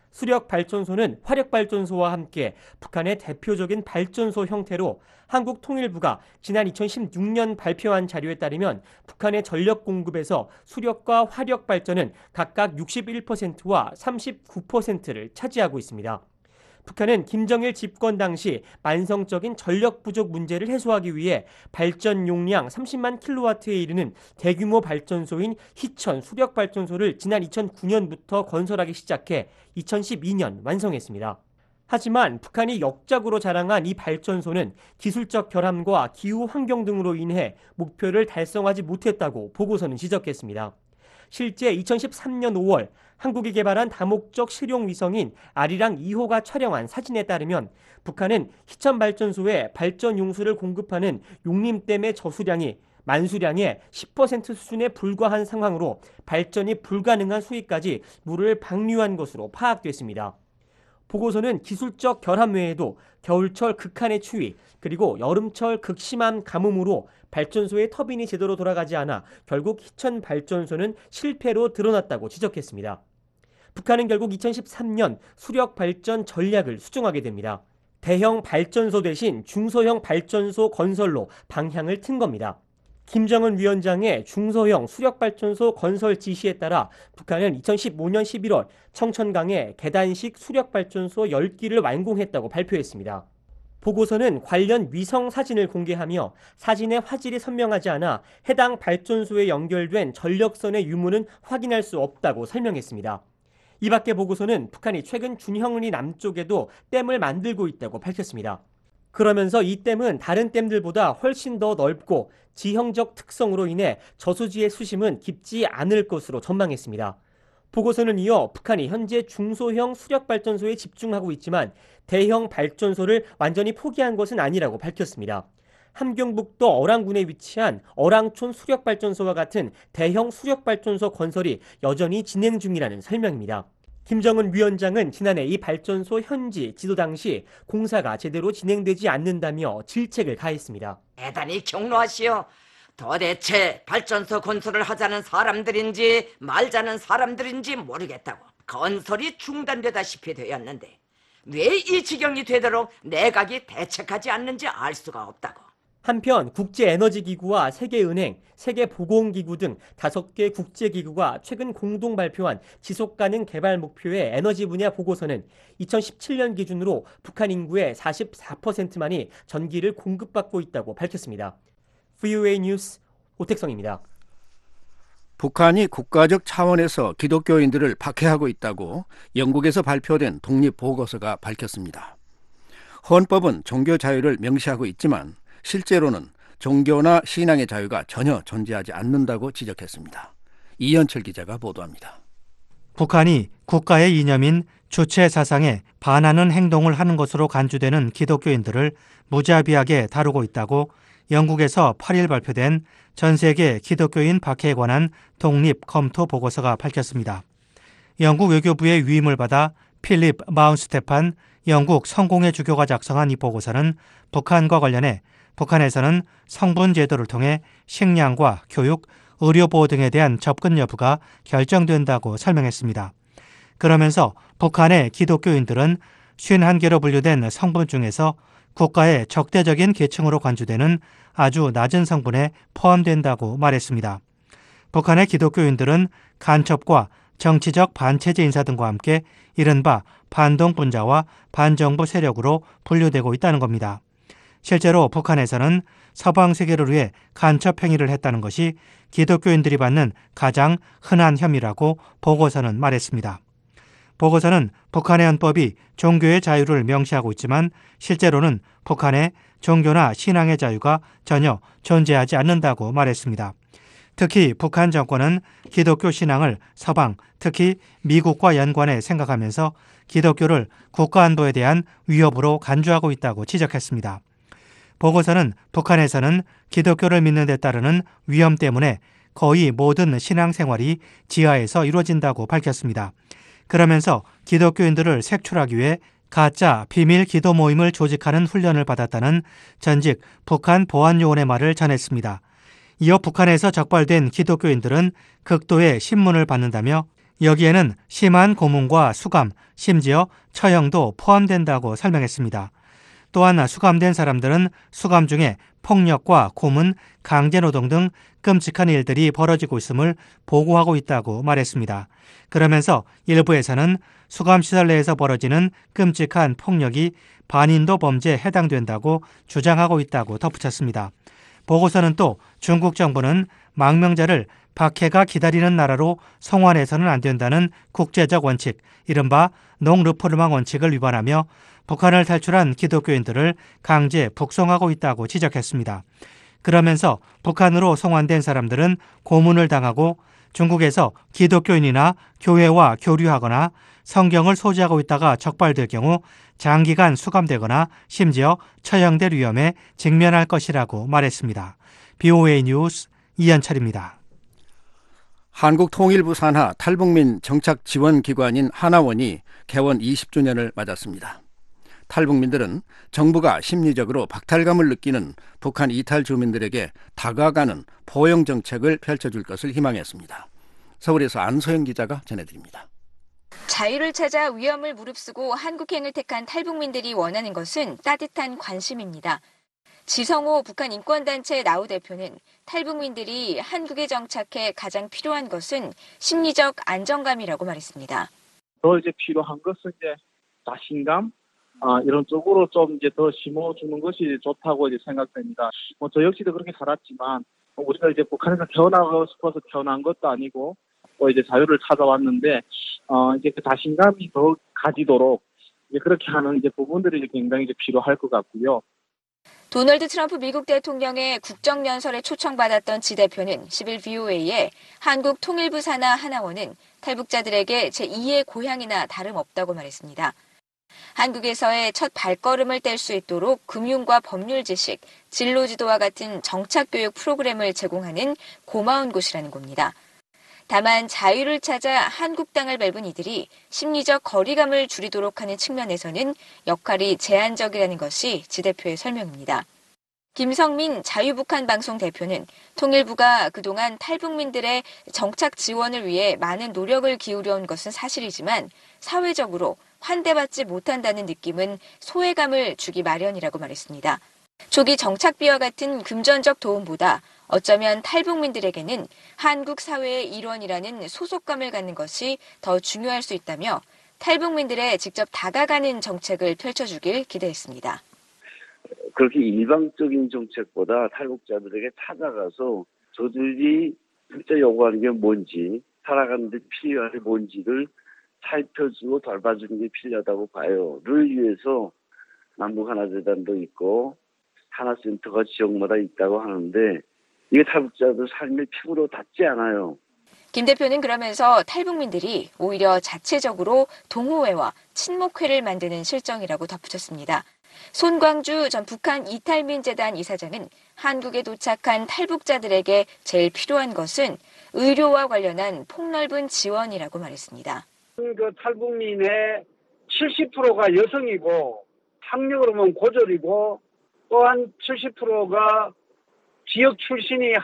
수력발전소는 화력발전소와 함께 북한의 대표적인 발전소 형태로 한국통일부가 지난 2016년 발표한 자료에 따르면 북한의 전력 공급에서 수력과 화력 발전은 각각 61%와 39%를 차지하고 있습니다. 북한은 김정일 집권 당시 만성적인 전력 부족 문제를 해소하기 위해 발전 용량 30만 킬로와트에 이르는 대규모 발전소인 희천 수력발전소를 지난 2009년부터 건설하기 시작해 2012년 완성했습니다. 하지만 북한이 역작으로 자랑한 이 발전소는 기술적 결함과 기후 환경 등으로 인해 목표를 달성하지 못했다고 보고서는 지적했습니다. 실제 2013년 5월 한국이 개발한 다목적 실용 위성인 아리랑 2호가 촬영한 사진에 따르면 북한은 희천 발전소에 발전 용수를 공급하는 용림댐의 저수량이 만수량의 10% 수준에 불과한 상황으로 발전이 불가능한 수위까지 물을 방류한 것으로 파악됐습니다. 보고서는 기술적 결함 외에도 겨울철 극한의 추위 그리고 여름철 극심한 가뭄으로 발전소의 터빈이 제대로 돌아가지 않아 결국 희천 발전소는 실패로 드러났다고 지적했습니다. 북한은 결국 2013년 수력 발전 전략을 수정하게 됩니다. 대형 발전소 대신 중소형 발전소 건설로 방향을 튼 겁니다. 김정은 위원장의 중소형 수력발전소 건설 지시에 따라 북한은 2015년 11월 청천강에 계단식 수력발전소 10기를 완공했다고 발표했습니다. 보고서는 관련 위성 사진을 공개하며 사진의 화질이 선명하지 않아 해당 발전소에 연결된 전력선의 유무는 확인할 수 없다고 설명했습니다. 이 밖에 보고서는 북한이 최근 준형리 남쪽에도 댐을 만들고 있다고 밝혔습니다. 그러면서 이 댐은 다른 댐들보다 훨씬 더 넓고 지형적 특성으로 인해 저수지의 수심은 깊지 않을 것으로 전망했습니다. 보고서는 이어 북한이 현재 중소형 수력발전소에 집중하고 있지만 대형 발전소를 완전히 포기한 것은 아니라고 밝혔습니다. 함경북도 어랑군에 위치한 어랑촌 수력발전소와 같은 대형 수력발전소 건설이 여전히 진행 중이라는 설명입니다. 김정은 위원장은 지난해 이 발전소 현지 지도 당시 공사가 제대로 진행되지 않는다며 질책을 가했습니다. 대단히 경로하시오. 도대체 발전소 건설을 하자는 사람들인지 말자는 사람들인지 모르겠다고 건설이 중단되다시피 되었는데 왜 이 지경이 되도록 내각이 대책하지 않는지 알 수가 없다고. 한편 국제에너지기구와 세계은행, 세계보건기구 등 5개 국제기구가 최근 공동 발표한 지속가능 개발 목표의 에너지 분야 보고서는 2017년 기준으로 북한 인구의 44%만이 전기를 공급받고 있다고 밝혔습니다. VOA 뉴스 오택성입니다. 북한이 국가적 차원에서 기독교인들을 박해하고 있다고 영국에서 발표된 독립보고서가 밝혔습니다. 헌법은 종교 자유를 명시하고 있지만 실제로는 종교나 신앙의 자유가 전혀 존재하지 않는다고 지적했습니다. 이현철 기자가 보도합니다. 북한이 국가의 이념인 주체 사상에 반하는 행동을 하는 것으로 간주되는 기독교인들을 무자비하게 다루고 있다고 영국에서 8일 발표된 전 세계 기독교인 박해에 관한 독립 검토 보고서가 밝혔습니다. 영국 외교부의 위임을 받아 필립 마운스테판 영국 성공회 주교가 작성한 이 보고서는 북한과 관련해 북한에서는 성분 제도를 통해 식량과 교육, 의료보호 등에 대한 접근 여부가 결정된다고 설명했습니다. 그러면서 북한의 기독교인들은 51개로 분류된 성분 중에서 국가의 적대적인 계층으로 간주되는 아주 낮은 성분에 포함된다고 말했습니다. 북한의 기독교인들은 간첩과 정치적 반체제 인사 등과 함께 이른바 반동분자와 반정부 세력으로 분류되고 있다는 겁니다. 실제로 북한에서는 서방 세계를 위해 간첩 행위를 했다는 것이 기독교인들이 받는 가장 흔한 혐의라고 보고서는 말했습니다. 보고서는 북한의 헌법이 종교의 자유를 명시하고 있지만 실제로는 북한의 종교나 신앙의 자유가 전혀 존재하지 않는다고 말했습니다. 특히 북한 정권은 기독교 신앙을 서방, 특히 미국과 연관해 생각하면서 기독교를 국가 안보에 대한 위협으로 간주하고 있다고 지적했습니다. 보고서는 북한에서는 기독교를 믿는 데 따르는 위험 때문에 거의 모든 신앙생활이 지하에서 이루어진다고 밝혔습니다. 그러면서 기독교인들을 색출하기 위해 가짜 비밀 기도 모임을 조직하는 훈련을 받았다는 전직 북한 보안요원의 말을 전했습니다. 이어 북한에서 적발된 기독교인들은 극도의 신문을 받는다며 여기에는 심한 고문과 수감, 심지어 처형도 포함된다고 설명했습니다. 또한 수감된 사람들은 수감 중에 폭력과 고문, 강제노동 등 끔찍한 일들이 벌어지고 있음을 보고하고 있다고 말했습니다. 그러면서 일부에서는 수감시설 내에서 벌어지는 끔찍한 폭력이 반인도 범죄에 해당된다고 주장하고 있다고 덧붙였습니다. 보고서는 또 중국 정부는 망명자를 박해가 기다리는 나라로 송환해서는 안 된다는 국제적 원칙, 이른바 농르포르망 원칙을 위반하며 북한을 탈출한 기독교인들을 강제 북송하고 있다고 지적했습니다. 그러면서 북한으로 송환된 사람들은 고문을 당하고 중국에서 기독교인이나 교회와 교류하거나 성경을 소지하고 있다가 적발될 경우 장기간 수감되거나 심지어 처형될 위험에 직면할 것이라고 말했습니다. BOA 뉴스 이현철입니다. 한국통일부 산하 탈북민 정착지원기관인 하나원이 개원 20주년을 맞았습니다. 탈북민들은 정부가 심리적으로 박탈감을 느끼는 북한 이탈 주민들에게 다가가는 포용 정책을 펼쳐줄 것을 희망했습니다. 서울에서 안소영 기자가 전해드립니다. 자유를 찾아 위험을 무릅쓰고 한국행을 택한 탈북민들이 원하는 것은 따뜻한 관심입니다. 지성호 북한 인권단체 나우 대표는 탈북민들이 한국에 정착해 가장 필요한 것은 심리적 안정감이라고 말했습니다. 더 이제 필요한 것은 이제 자신감, 이런 쪽으로 좀 이제 더 심어주는 것이 좋다고 이제 생각됩니다. 저 역시도 그렇게 살았지만 우리가 이제 북한에서 태어나고 싶어서 태어난 것도 아니고 이제 자유를 찾아왔는데 이제 그 자신감이 더 가지도록 이제 그렇게 하는 이제 부분들이 이제 굉장히 이제 필요할 것 같고요. 도널드 트럼프 미국 대통령의 국정연설에 초청받았던 지 대표는 10일 VOA에 한국 통일부 산하 하나원은 탈북자들에게 제2의 고향이나 다름없다고 말했습니다. 한국에서의 첫 발걸음을 뗄 수 있도록 금융과 법률 지식, 진로 지도와 같은 정착 교육 프로그램을 제공하는 고마운 곳이라는 겁니다. 다만 자유를 찾아 한국 땅을 밟은 이들이 심리적 거리감을 줄이도록 하는 측면에서는 역할이 제한적이라는 것이 지 대표의 설명입니다. 김성민 자유북한 방송 대표는 통일부가 그동안 탈북민들의 정착 지원을 위해 많은 노력을 기울여온 것은 사실이지만 사회적으로 환대받지 못한다는 느낌은 소외감을 주기 마련이라고 말했습니다. 초기 정착비와 같은 금전적 도움보다 어쩌면 탈북민들에게는 한국 사회의 일원이라는 소속감을 갖는 것이 더 중요할 수 있다며 탈북민들의 직접 다가가는 정책을 펼쳐주길 기대했습니다. 그렇게 일방적인 정책보다 탈북자들에게 찾아가서 저들이 진짜 요구하는 게 뭔지, 살아가는 데 필요한 게 뭔지를 살펴주고 돌봐주는 게 필요하다고 봐요.를 위해서 남북하나재단도 있고 하나센터가 지역마다 있다고 하는데 이게 탈북자들 삶의 피부로 닿지 않아요. 김 대표는 그러면서 탈북민들이 오히려 자체적으로 동호회와 친목회를 만드는 실정이라고 덧붙였습니다. 손광주 전 북한 이탈민재단 이사장은 한국에 도착한 탈북자들에게 제일 필요한 것은 의료와 관련한 폭넓은 지원이라고 말했습니다. 그 탈북민의 70%가 여성이고 학력으로 보면 고졸이고 또한 70%가 지역 출신이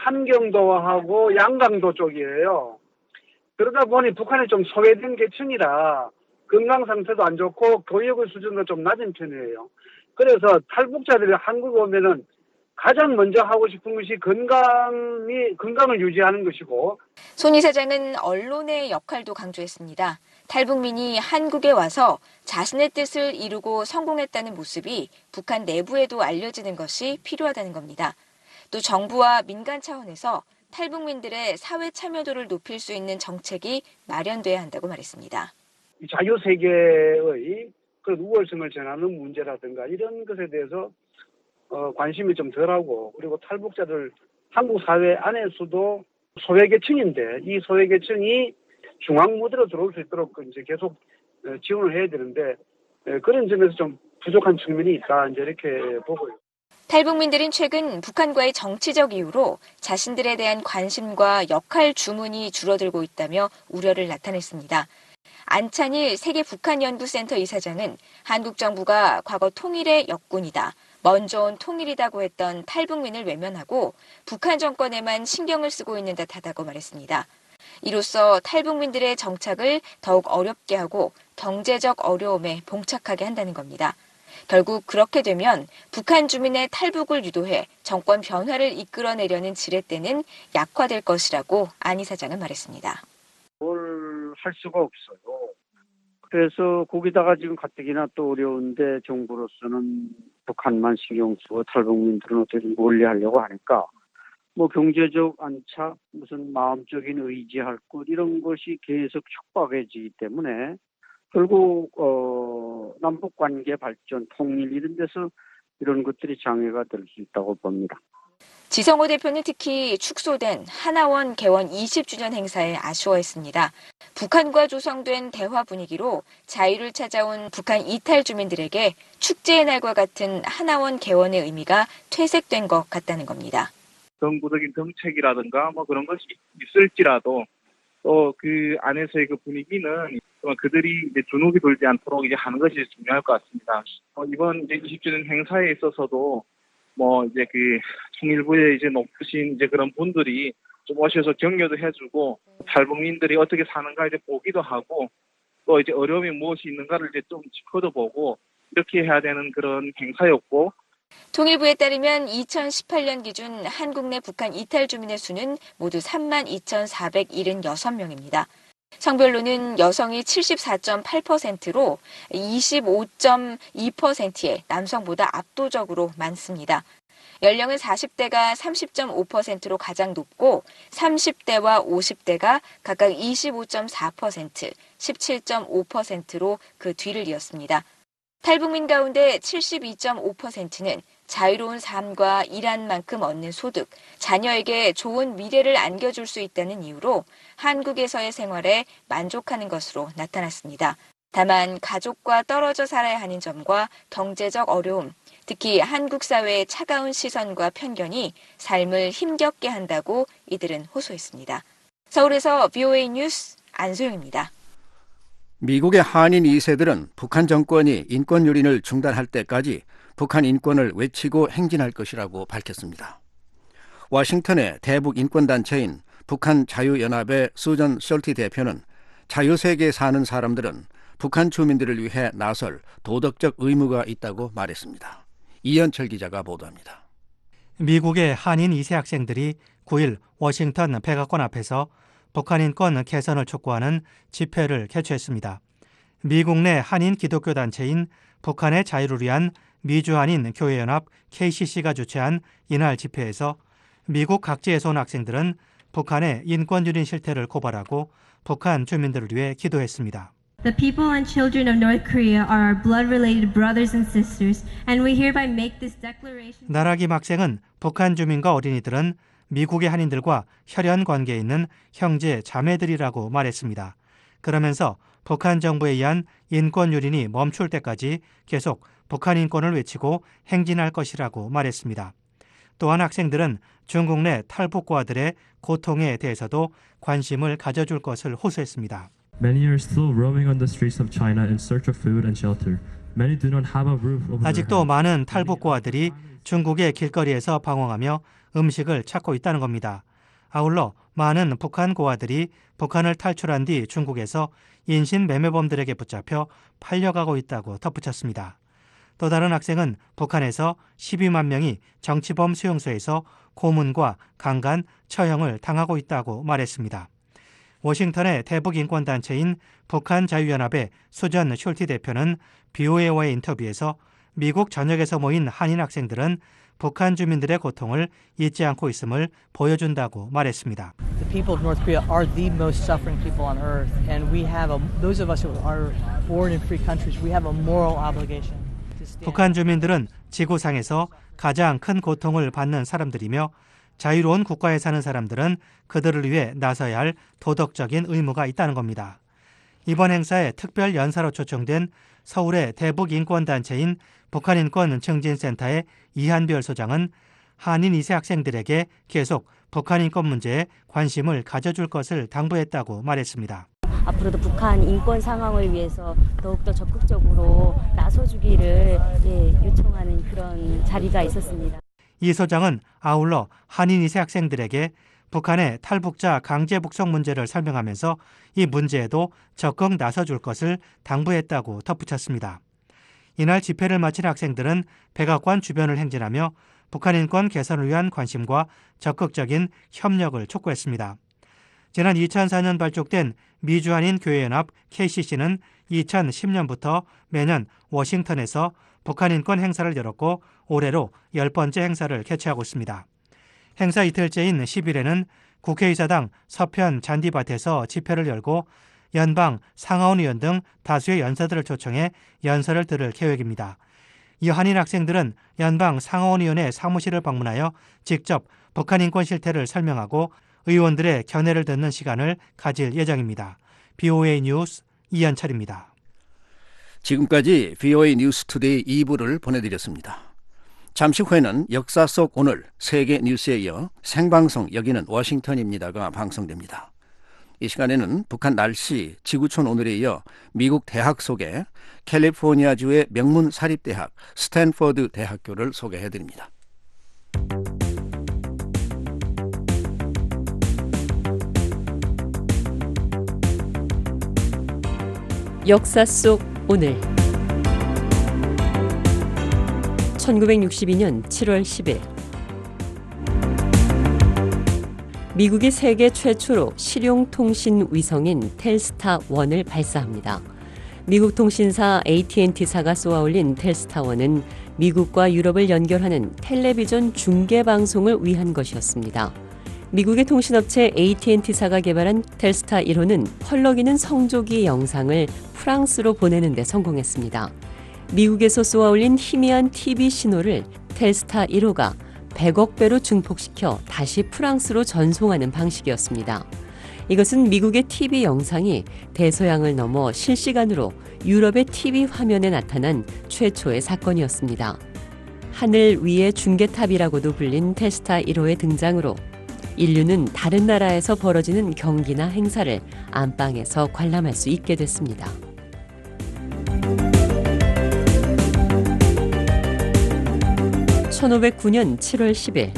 함경도하고 양강도 쪽이에요. 그러다 보니 북한이 좀 소외된 계층이라 건강 상태도 안 좋고 교육의 수준도 좀 낮은 편이에요. 그래서 탈북자들이 한국에 오면은 가장 먼저 하고 싶은 것이 건강을 유지하는 것이고. 손 이사장은 언론의 역할도 강조했습니다. 탈북민이 한국에 와서 자신의 뜻을 이루고 성공했다는 모습이 북한 내부에도 알려지는 것이 필요하다는 겁니다. 또 정부와 민간 차원에서 탈북민들의 사회 참여도를 높일 수 있는 정책이 마련돼야 한다고 말했습니다. 자유세계의 그런 우월성을 전하는 문제라든가 이런 것에 대해서 관심이 좀 덜하고 그리고 탈북자들 한국 사회 안에서도 소외계층인데 이 소외계층이 중앙무대로 들어올 수 있도록 이제 계속 지원을 해야 되는데 그런 점에서 좀 부족한 측면이 있다 이제 이렇게 보고요. 탈북민들은 최근 북한과의 정치적 이유로 자신들에 대한 관심과 역할 주문이 줄어들고 있다며 우려를 나타냈습니다. 안찬일 세계북한연구센터 이사장은 한국 정부가 과거 통일의 역군이다, 먼저 온 통일이다고 했던 탈북민을 외면하고 북한 정권에만 신경을 쓰고 있는 듯하다고 말했습니다. 이로써 탈북민들의 정착을 더욱 어렵게 하고 경제적 어려움에 봉착하게 한다는 겁니다. 결국 그렇게 되면 북한 주민의 탈북을 유도해 정권 변화를 이끌어내려는 지렛대는 약화될 것이라고 안 이사장은 말했습니다. 뭘 할 수가 없어요. 그래서 거기다가 지금 가뜩이나 또 어려운데 정부로서는 북한만 신경 쓰고 탈북민들은 어떻게 멀리하려고 하니까 뭐 경제적 안착, 무슨 마음적인 의지할 것 이런 것이 계속 촉박해지기 때문에 결국 남북관계 발전, 통일 이런 데서 이런 것들이 장애가 될 수 있다고 봅니다. 지성호 대표는 특히 축소된 하나원 개원 20주년 행사에 아쉬워했습니다. 북한과 조성된 대화 분위기로 자유를 찾아온 북한 이탈 주민들에게 축제의 날과 같은 하나원 개원의 의미가 퇴색된 것 같다는 겁니다. 정부적인 정책이라든가 뭐 그런 것이 있을지라도 또 그 안에서의 그 분위기는 그들이 이제 주눅이 돌지 않도록 이제 하는 것이 중요할 것 같습니다. 이번 이제 20주년 행사에 있어서도 뭐 이제 그 통일부의 이제 높으신 이제 그런 분들이 좀 오셔서 격려도 해주고 탈북민들이 어떻게 사는가 이제 보기도 하고 또 이제 어려움이 무엇이 있는가를 이제 좀 짚어도 보고 이렇게 해야 되는 그런 행사였고. 통일부에 따르면 2018년 기준 한국 내 북한 이탈 주민의 수는 모두 32,476명입니다. 성별로는 여성이 74.8%로 25.2%의 남성보다 압도적으로 많습니다. 연령은 40대가 30.5%로 가장 높고 30대와 50대가 각각 25.4%, 17.5%로 그 뒤를 이었습니다. 탈북민 가운데 72.5%는 자유로운 삶과 일한 만큼 얻는 소득, 자녀에게 좋은 미래를 안겨줄 수 있다는 이유로 한국에서의 생활에 만족하는 것으로 나타났습니다. 다만 가족과 떨어져 살아야 하는 점과 경제적 어려움, 특히 한국 사회의 차가운 시선과 편견이 삶을 힘겹게 한다고 이들은 호소했습니다. 서울에서 VOA 뉴스 안소영입니다. 미국의 한인 2세들은 북한 정권이 인권 유린을 중단할 때까지 북한 인권을 외치고 행진할 것이라고 밝혔습니다. 워싱턴의 대북 인권단체인 북한 자유연합의 수전 셜티 대표는 자유세계에 사는 사람들은 북한 주민들을 위해 나설 도덕적 의무가 있다고 말했습니다. 이현철 기자가 보도합니다. 미국의 한인 2세 학생들이 9일 워싱턴 백악관 앞에서 북한 인권 개선을 촉구하는 집회를 개최했습니다. 미국 내 한인 기독교 단체인 북한의 자유를 위한 미주한인 교회연합 KCC가 주최한 이날 집회에서 미국 각지에서 온 학생들은 북한의 인권 유린 실태를 고발하고 북한 주민들을 위해 기도했습니다. The people and children of North Korea are our blood-related brothers and sisters, and we hereby make this declaration. 나라김 학생은 북한 주민과 어린이들은 미국의 한인들과 혈연 관계에 있는 형제 자매들이라고 말했습니다. 그러면서 북한 정부에 의한 인권 유린이 멈출 때까지 계속 북한 인권을 외치고 행진할 것이라고 말했습니다. 또한 학생들은 중국 내 탈북과들의 고통에 대해서도 관심을 가져줄 것을 호소했습니다. Many are still roaming on the streets of China in search of food and shelter. Many do not have a roof over their heads. 아직도 많은 탈북고아들이 중국의 길거리에서 방황하며 음식을 찾고 있다는 겁니다. 아울러 많은 북한 고아들이 북한을 탈출한 뒤 중국에서 인신매매범들에게 붙잡혀 팔려가고 있다고 덧붙였습니다. 또 다른 학생은 북한에서 12만 명이 정치범 수용소에서 고문과 강간, 처형을 당하고 있다고 말했습니다. 워싱턴의 대북 인권단체인 북한 자유연합의 수전 숄티 대표는 BOA와의 인터뷰에서 미국 전역에서 모인 한인 학생들은 북한 주민들의 고통을 잊지 않고 있음을 보여준다고 말했습니다. The people of North Korea are the most suffering people on earth, and we have those of us who are born in free countries, we have a moral obligation. 북한 주민들은 지구상에서 가장 큰 고통을 받는 사람들이며 자유로운 국가에 사는 사람들은 그들을 위해 나서야 할 도덕적인 의무가 있다는 겁니다. 이번 행사에 특별 연사로 초청된 서울의 대북 인권단체인 북한인권 증진센터의 이한별 소장은 한인 2세 학생들에게 계속 북한 인권 문제에 관심을 가져줄 것을 당부했다고 말했습니다. 앞으로도 북한 인권 상황을 위해서 더욱더 적극적으로 나서주기를 요청하는 그런 자리가 있었습니다. 이 소장은 아울러 한인 2세 학생들에게 북한의 탈북자 강제 북송 문제를 설명하면서 이 문제에도 적극 나서줄 것을 당부했다고 덧붙였습니다. 이날 집회를 마친 학생들은 백악관 주변을 행진하며 북한 인권 개선을 위한 관심과 적극적인 협력을 촉구했습니다. 지난 2004년 발족된 미주한인 교회연합 KCC는 2010년부터 매년 워싱턴에서 북한 인권 행사를 열었고 올해로 10번째 행사를 개최하고 있습니다. 행사 이틀째인 10일에는 국회의사당 서편 잔디밭에서 집회를 열고 연방 상하원 의원 등 다수의 연사들을 초청해 연설을 들을 계획입니다. 이 한인 학생들은 연방 상하원 의원의 사무실을 방문하여 직접 북한 인권 실태를 설명하고 의원들의 견해를 듣는 시간을 가질 예정입니다. BOA 뉴스 이현철입니다. 지금까지 VOA 뉴스 투데이 2부를 보내드렸습니다. 잠시 후에는 역사 속 오늘 세계 뉴스에 이어 생방송 여기는 워싱턴입니다가 방송됩니다. 이 시간에는 북한 날씨, 지구촌 오늘에 이어 미국 대학 소개, 캘리포니아주의 명문 사립대학 스탠퍼드 대학교를 소개해드립니다. 역사 속 오늘 1962년 7월 10일 미국이 세계 최초로 실용통신 위성인 텔스타-1을 발사합니다. 미국 통신사 AT&T사가 쏘아올린 텔스타-1은 미국과 유럽을 연결하는 텔레비전 중계 방송을 위한 것이었습니다. 미국의 통신업체 AT&T사가 개발한 텔스타 1호는 펄럭이는 성조기 영상을 프랑스로 보내는 데 성공했습니다. 미국에서 쏘아올린 희미한 TV 신호를 텔스타 1호가 100억 배로 증폭시켜 다시 프랑스로 전송하는 방식이었습니다. 이것은 미국의 TV 영상이 대서양을 넘어 실시간으로 유럽의 TV 화면에 나타난 최초의 사건이었습니다. 하늘 위의 중계탑이라고도 불린 텔스타 1호의 등장으로 인류는 다른 나라에서 벌어지는 경기나 행사를 안방에서 관람할 수 있게 됐습니다. (1509년 7월 10일)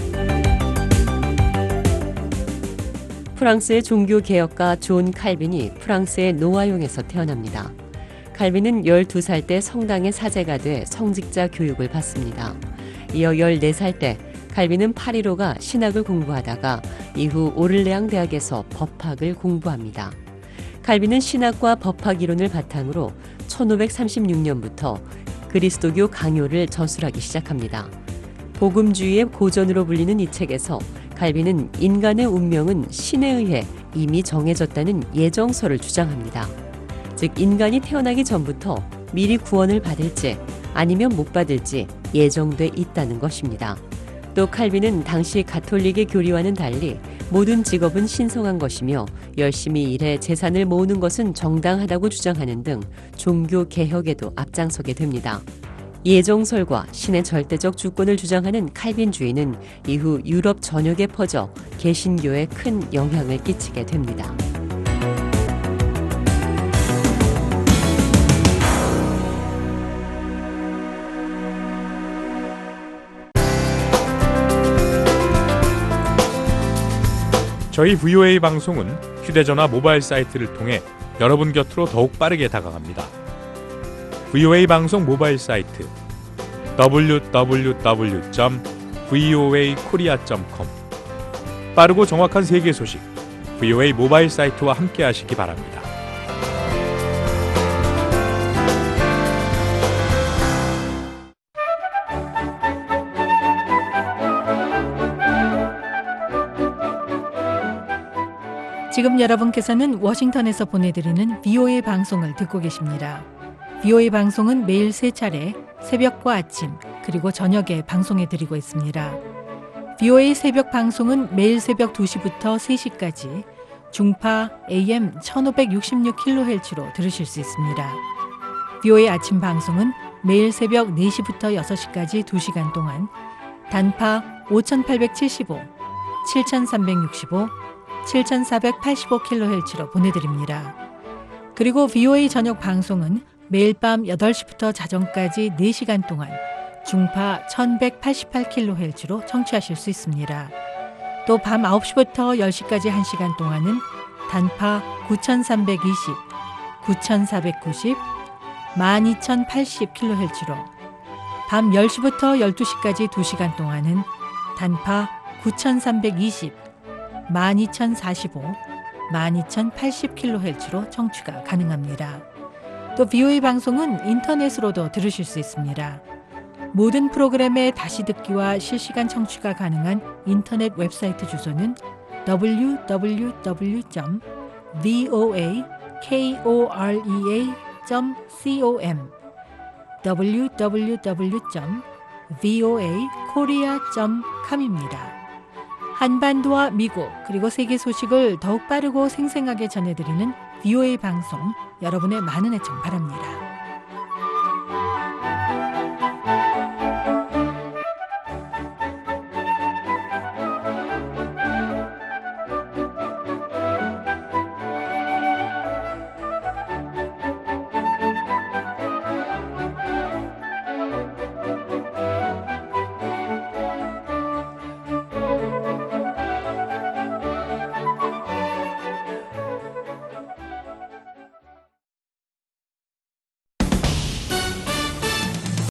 프랑스의 종교개혁가 존 칼빈이 프랑스의 노아용에서 태어납니다. 칼빈은 12살 때 성당의 사제가 돼 성직자 교육을 받습니다. 이어 14살 때 칼빈은 파리로 가 신학을 공부하다가 이후 오를레앙 대학에서 법학을 공부합니다. 칼빈은 신학과 법학 이론을 바탕으로 1536년부터 그리스도교 강요를 저술하기 시작합니다. 복음주의의 고전으로 불리는 이 책에서 칼빈은 인간의 운명은 신에 의해 이미 정해졌다는 예정설을 주장합니다. 즉 인간이 태어나기 전부터 미리 구원을 받을지 아니면 못 받을지 예정돼 있다는 것입니다. 또 칼빈은 당시 가톨릭의 교리와는 달리 모든 직업은 신성한 것이며 열심히 일해 재산을 모으는 것은 정당하다고 주장하는 등 종교 개혁에도 앞장서게 됩니다. 예정설과 신의 절대적 주권을 주장하는 칼빈주의는 이후 유럽 전역에 퍼져 개신교에 큰 영향을 끼치게 됩니다. 저희 VOA 방송은 휴대전화 모바일 사이트를 통해 여러분 곁으로 더욱 빠르게 다가갑니다. VOA 방송 모바일 사이트 www.voakorea.com 빠르고 정확한 세계 소식 VOA 모바일 사이트와 함께 하시기 바랍니다. 지금 여러분께서는 워싱턴에서 보내드리는 VOA 방송을 듣고 계십니다. VOA 방송은 매일 3차례 새벽과 아침 그리고 저녁에 방송해드리고 있습니다. VOA 새벽 방송은 매일 새벽 2시부터 3시까지 중파 AM 1566kHz로 들으실 수 있습니다. VOA 아침 방송은 매일 새벽 4시부터 6시까지 2시간 동안 단파 5875, 7365, 7485kHz로 보내드립니다. 그리고 VOA 저녁 방송은 매일 밤 8시부터 자정까지 4시간 동안 중파 1188kHz로 청취하실 수 있습니다. 또 밤 9시부터 10시까지 1시간 동안은 단파 9320, 9490, 12080kHz로 밤 10시부터 12시까지 2시간 동안은 단파 9320, 12045, 12080kHz로 청취가 가능합니다. 또 VOA 방송은 인터넷으로도 들으실 수 있습니다. 모든 프로그램의 다시 듣기와 실시간 청취가 가능한 인터넷 웹사이트 주소는 www.voakorea.com www.voakorea.com입니다. 한반도와 미국 그리고 세계 소식을 더욱 빠르고 생생하게 전해드리는 VOA 방송 여러분의 많은 애청 바랍니다.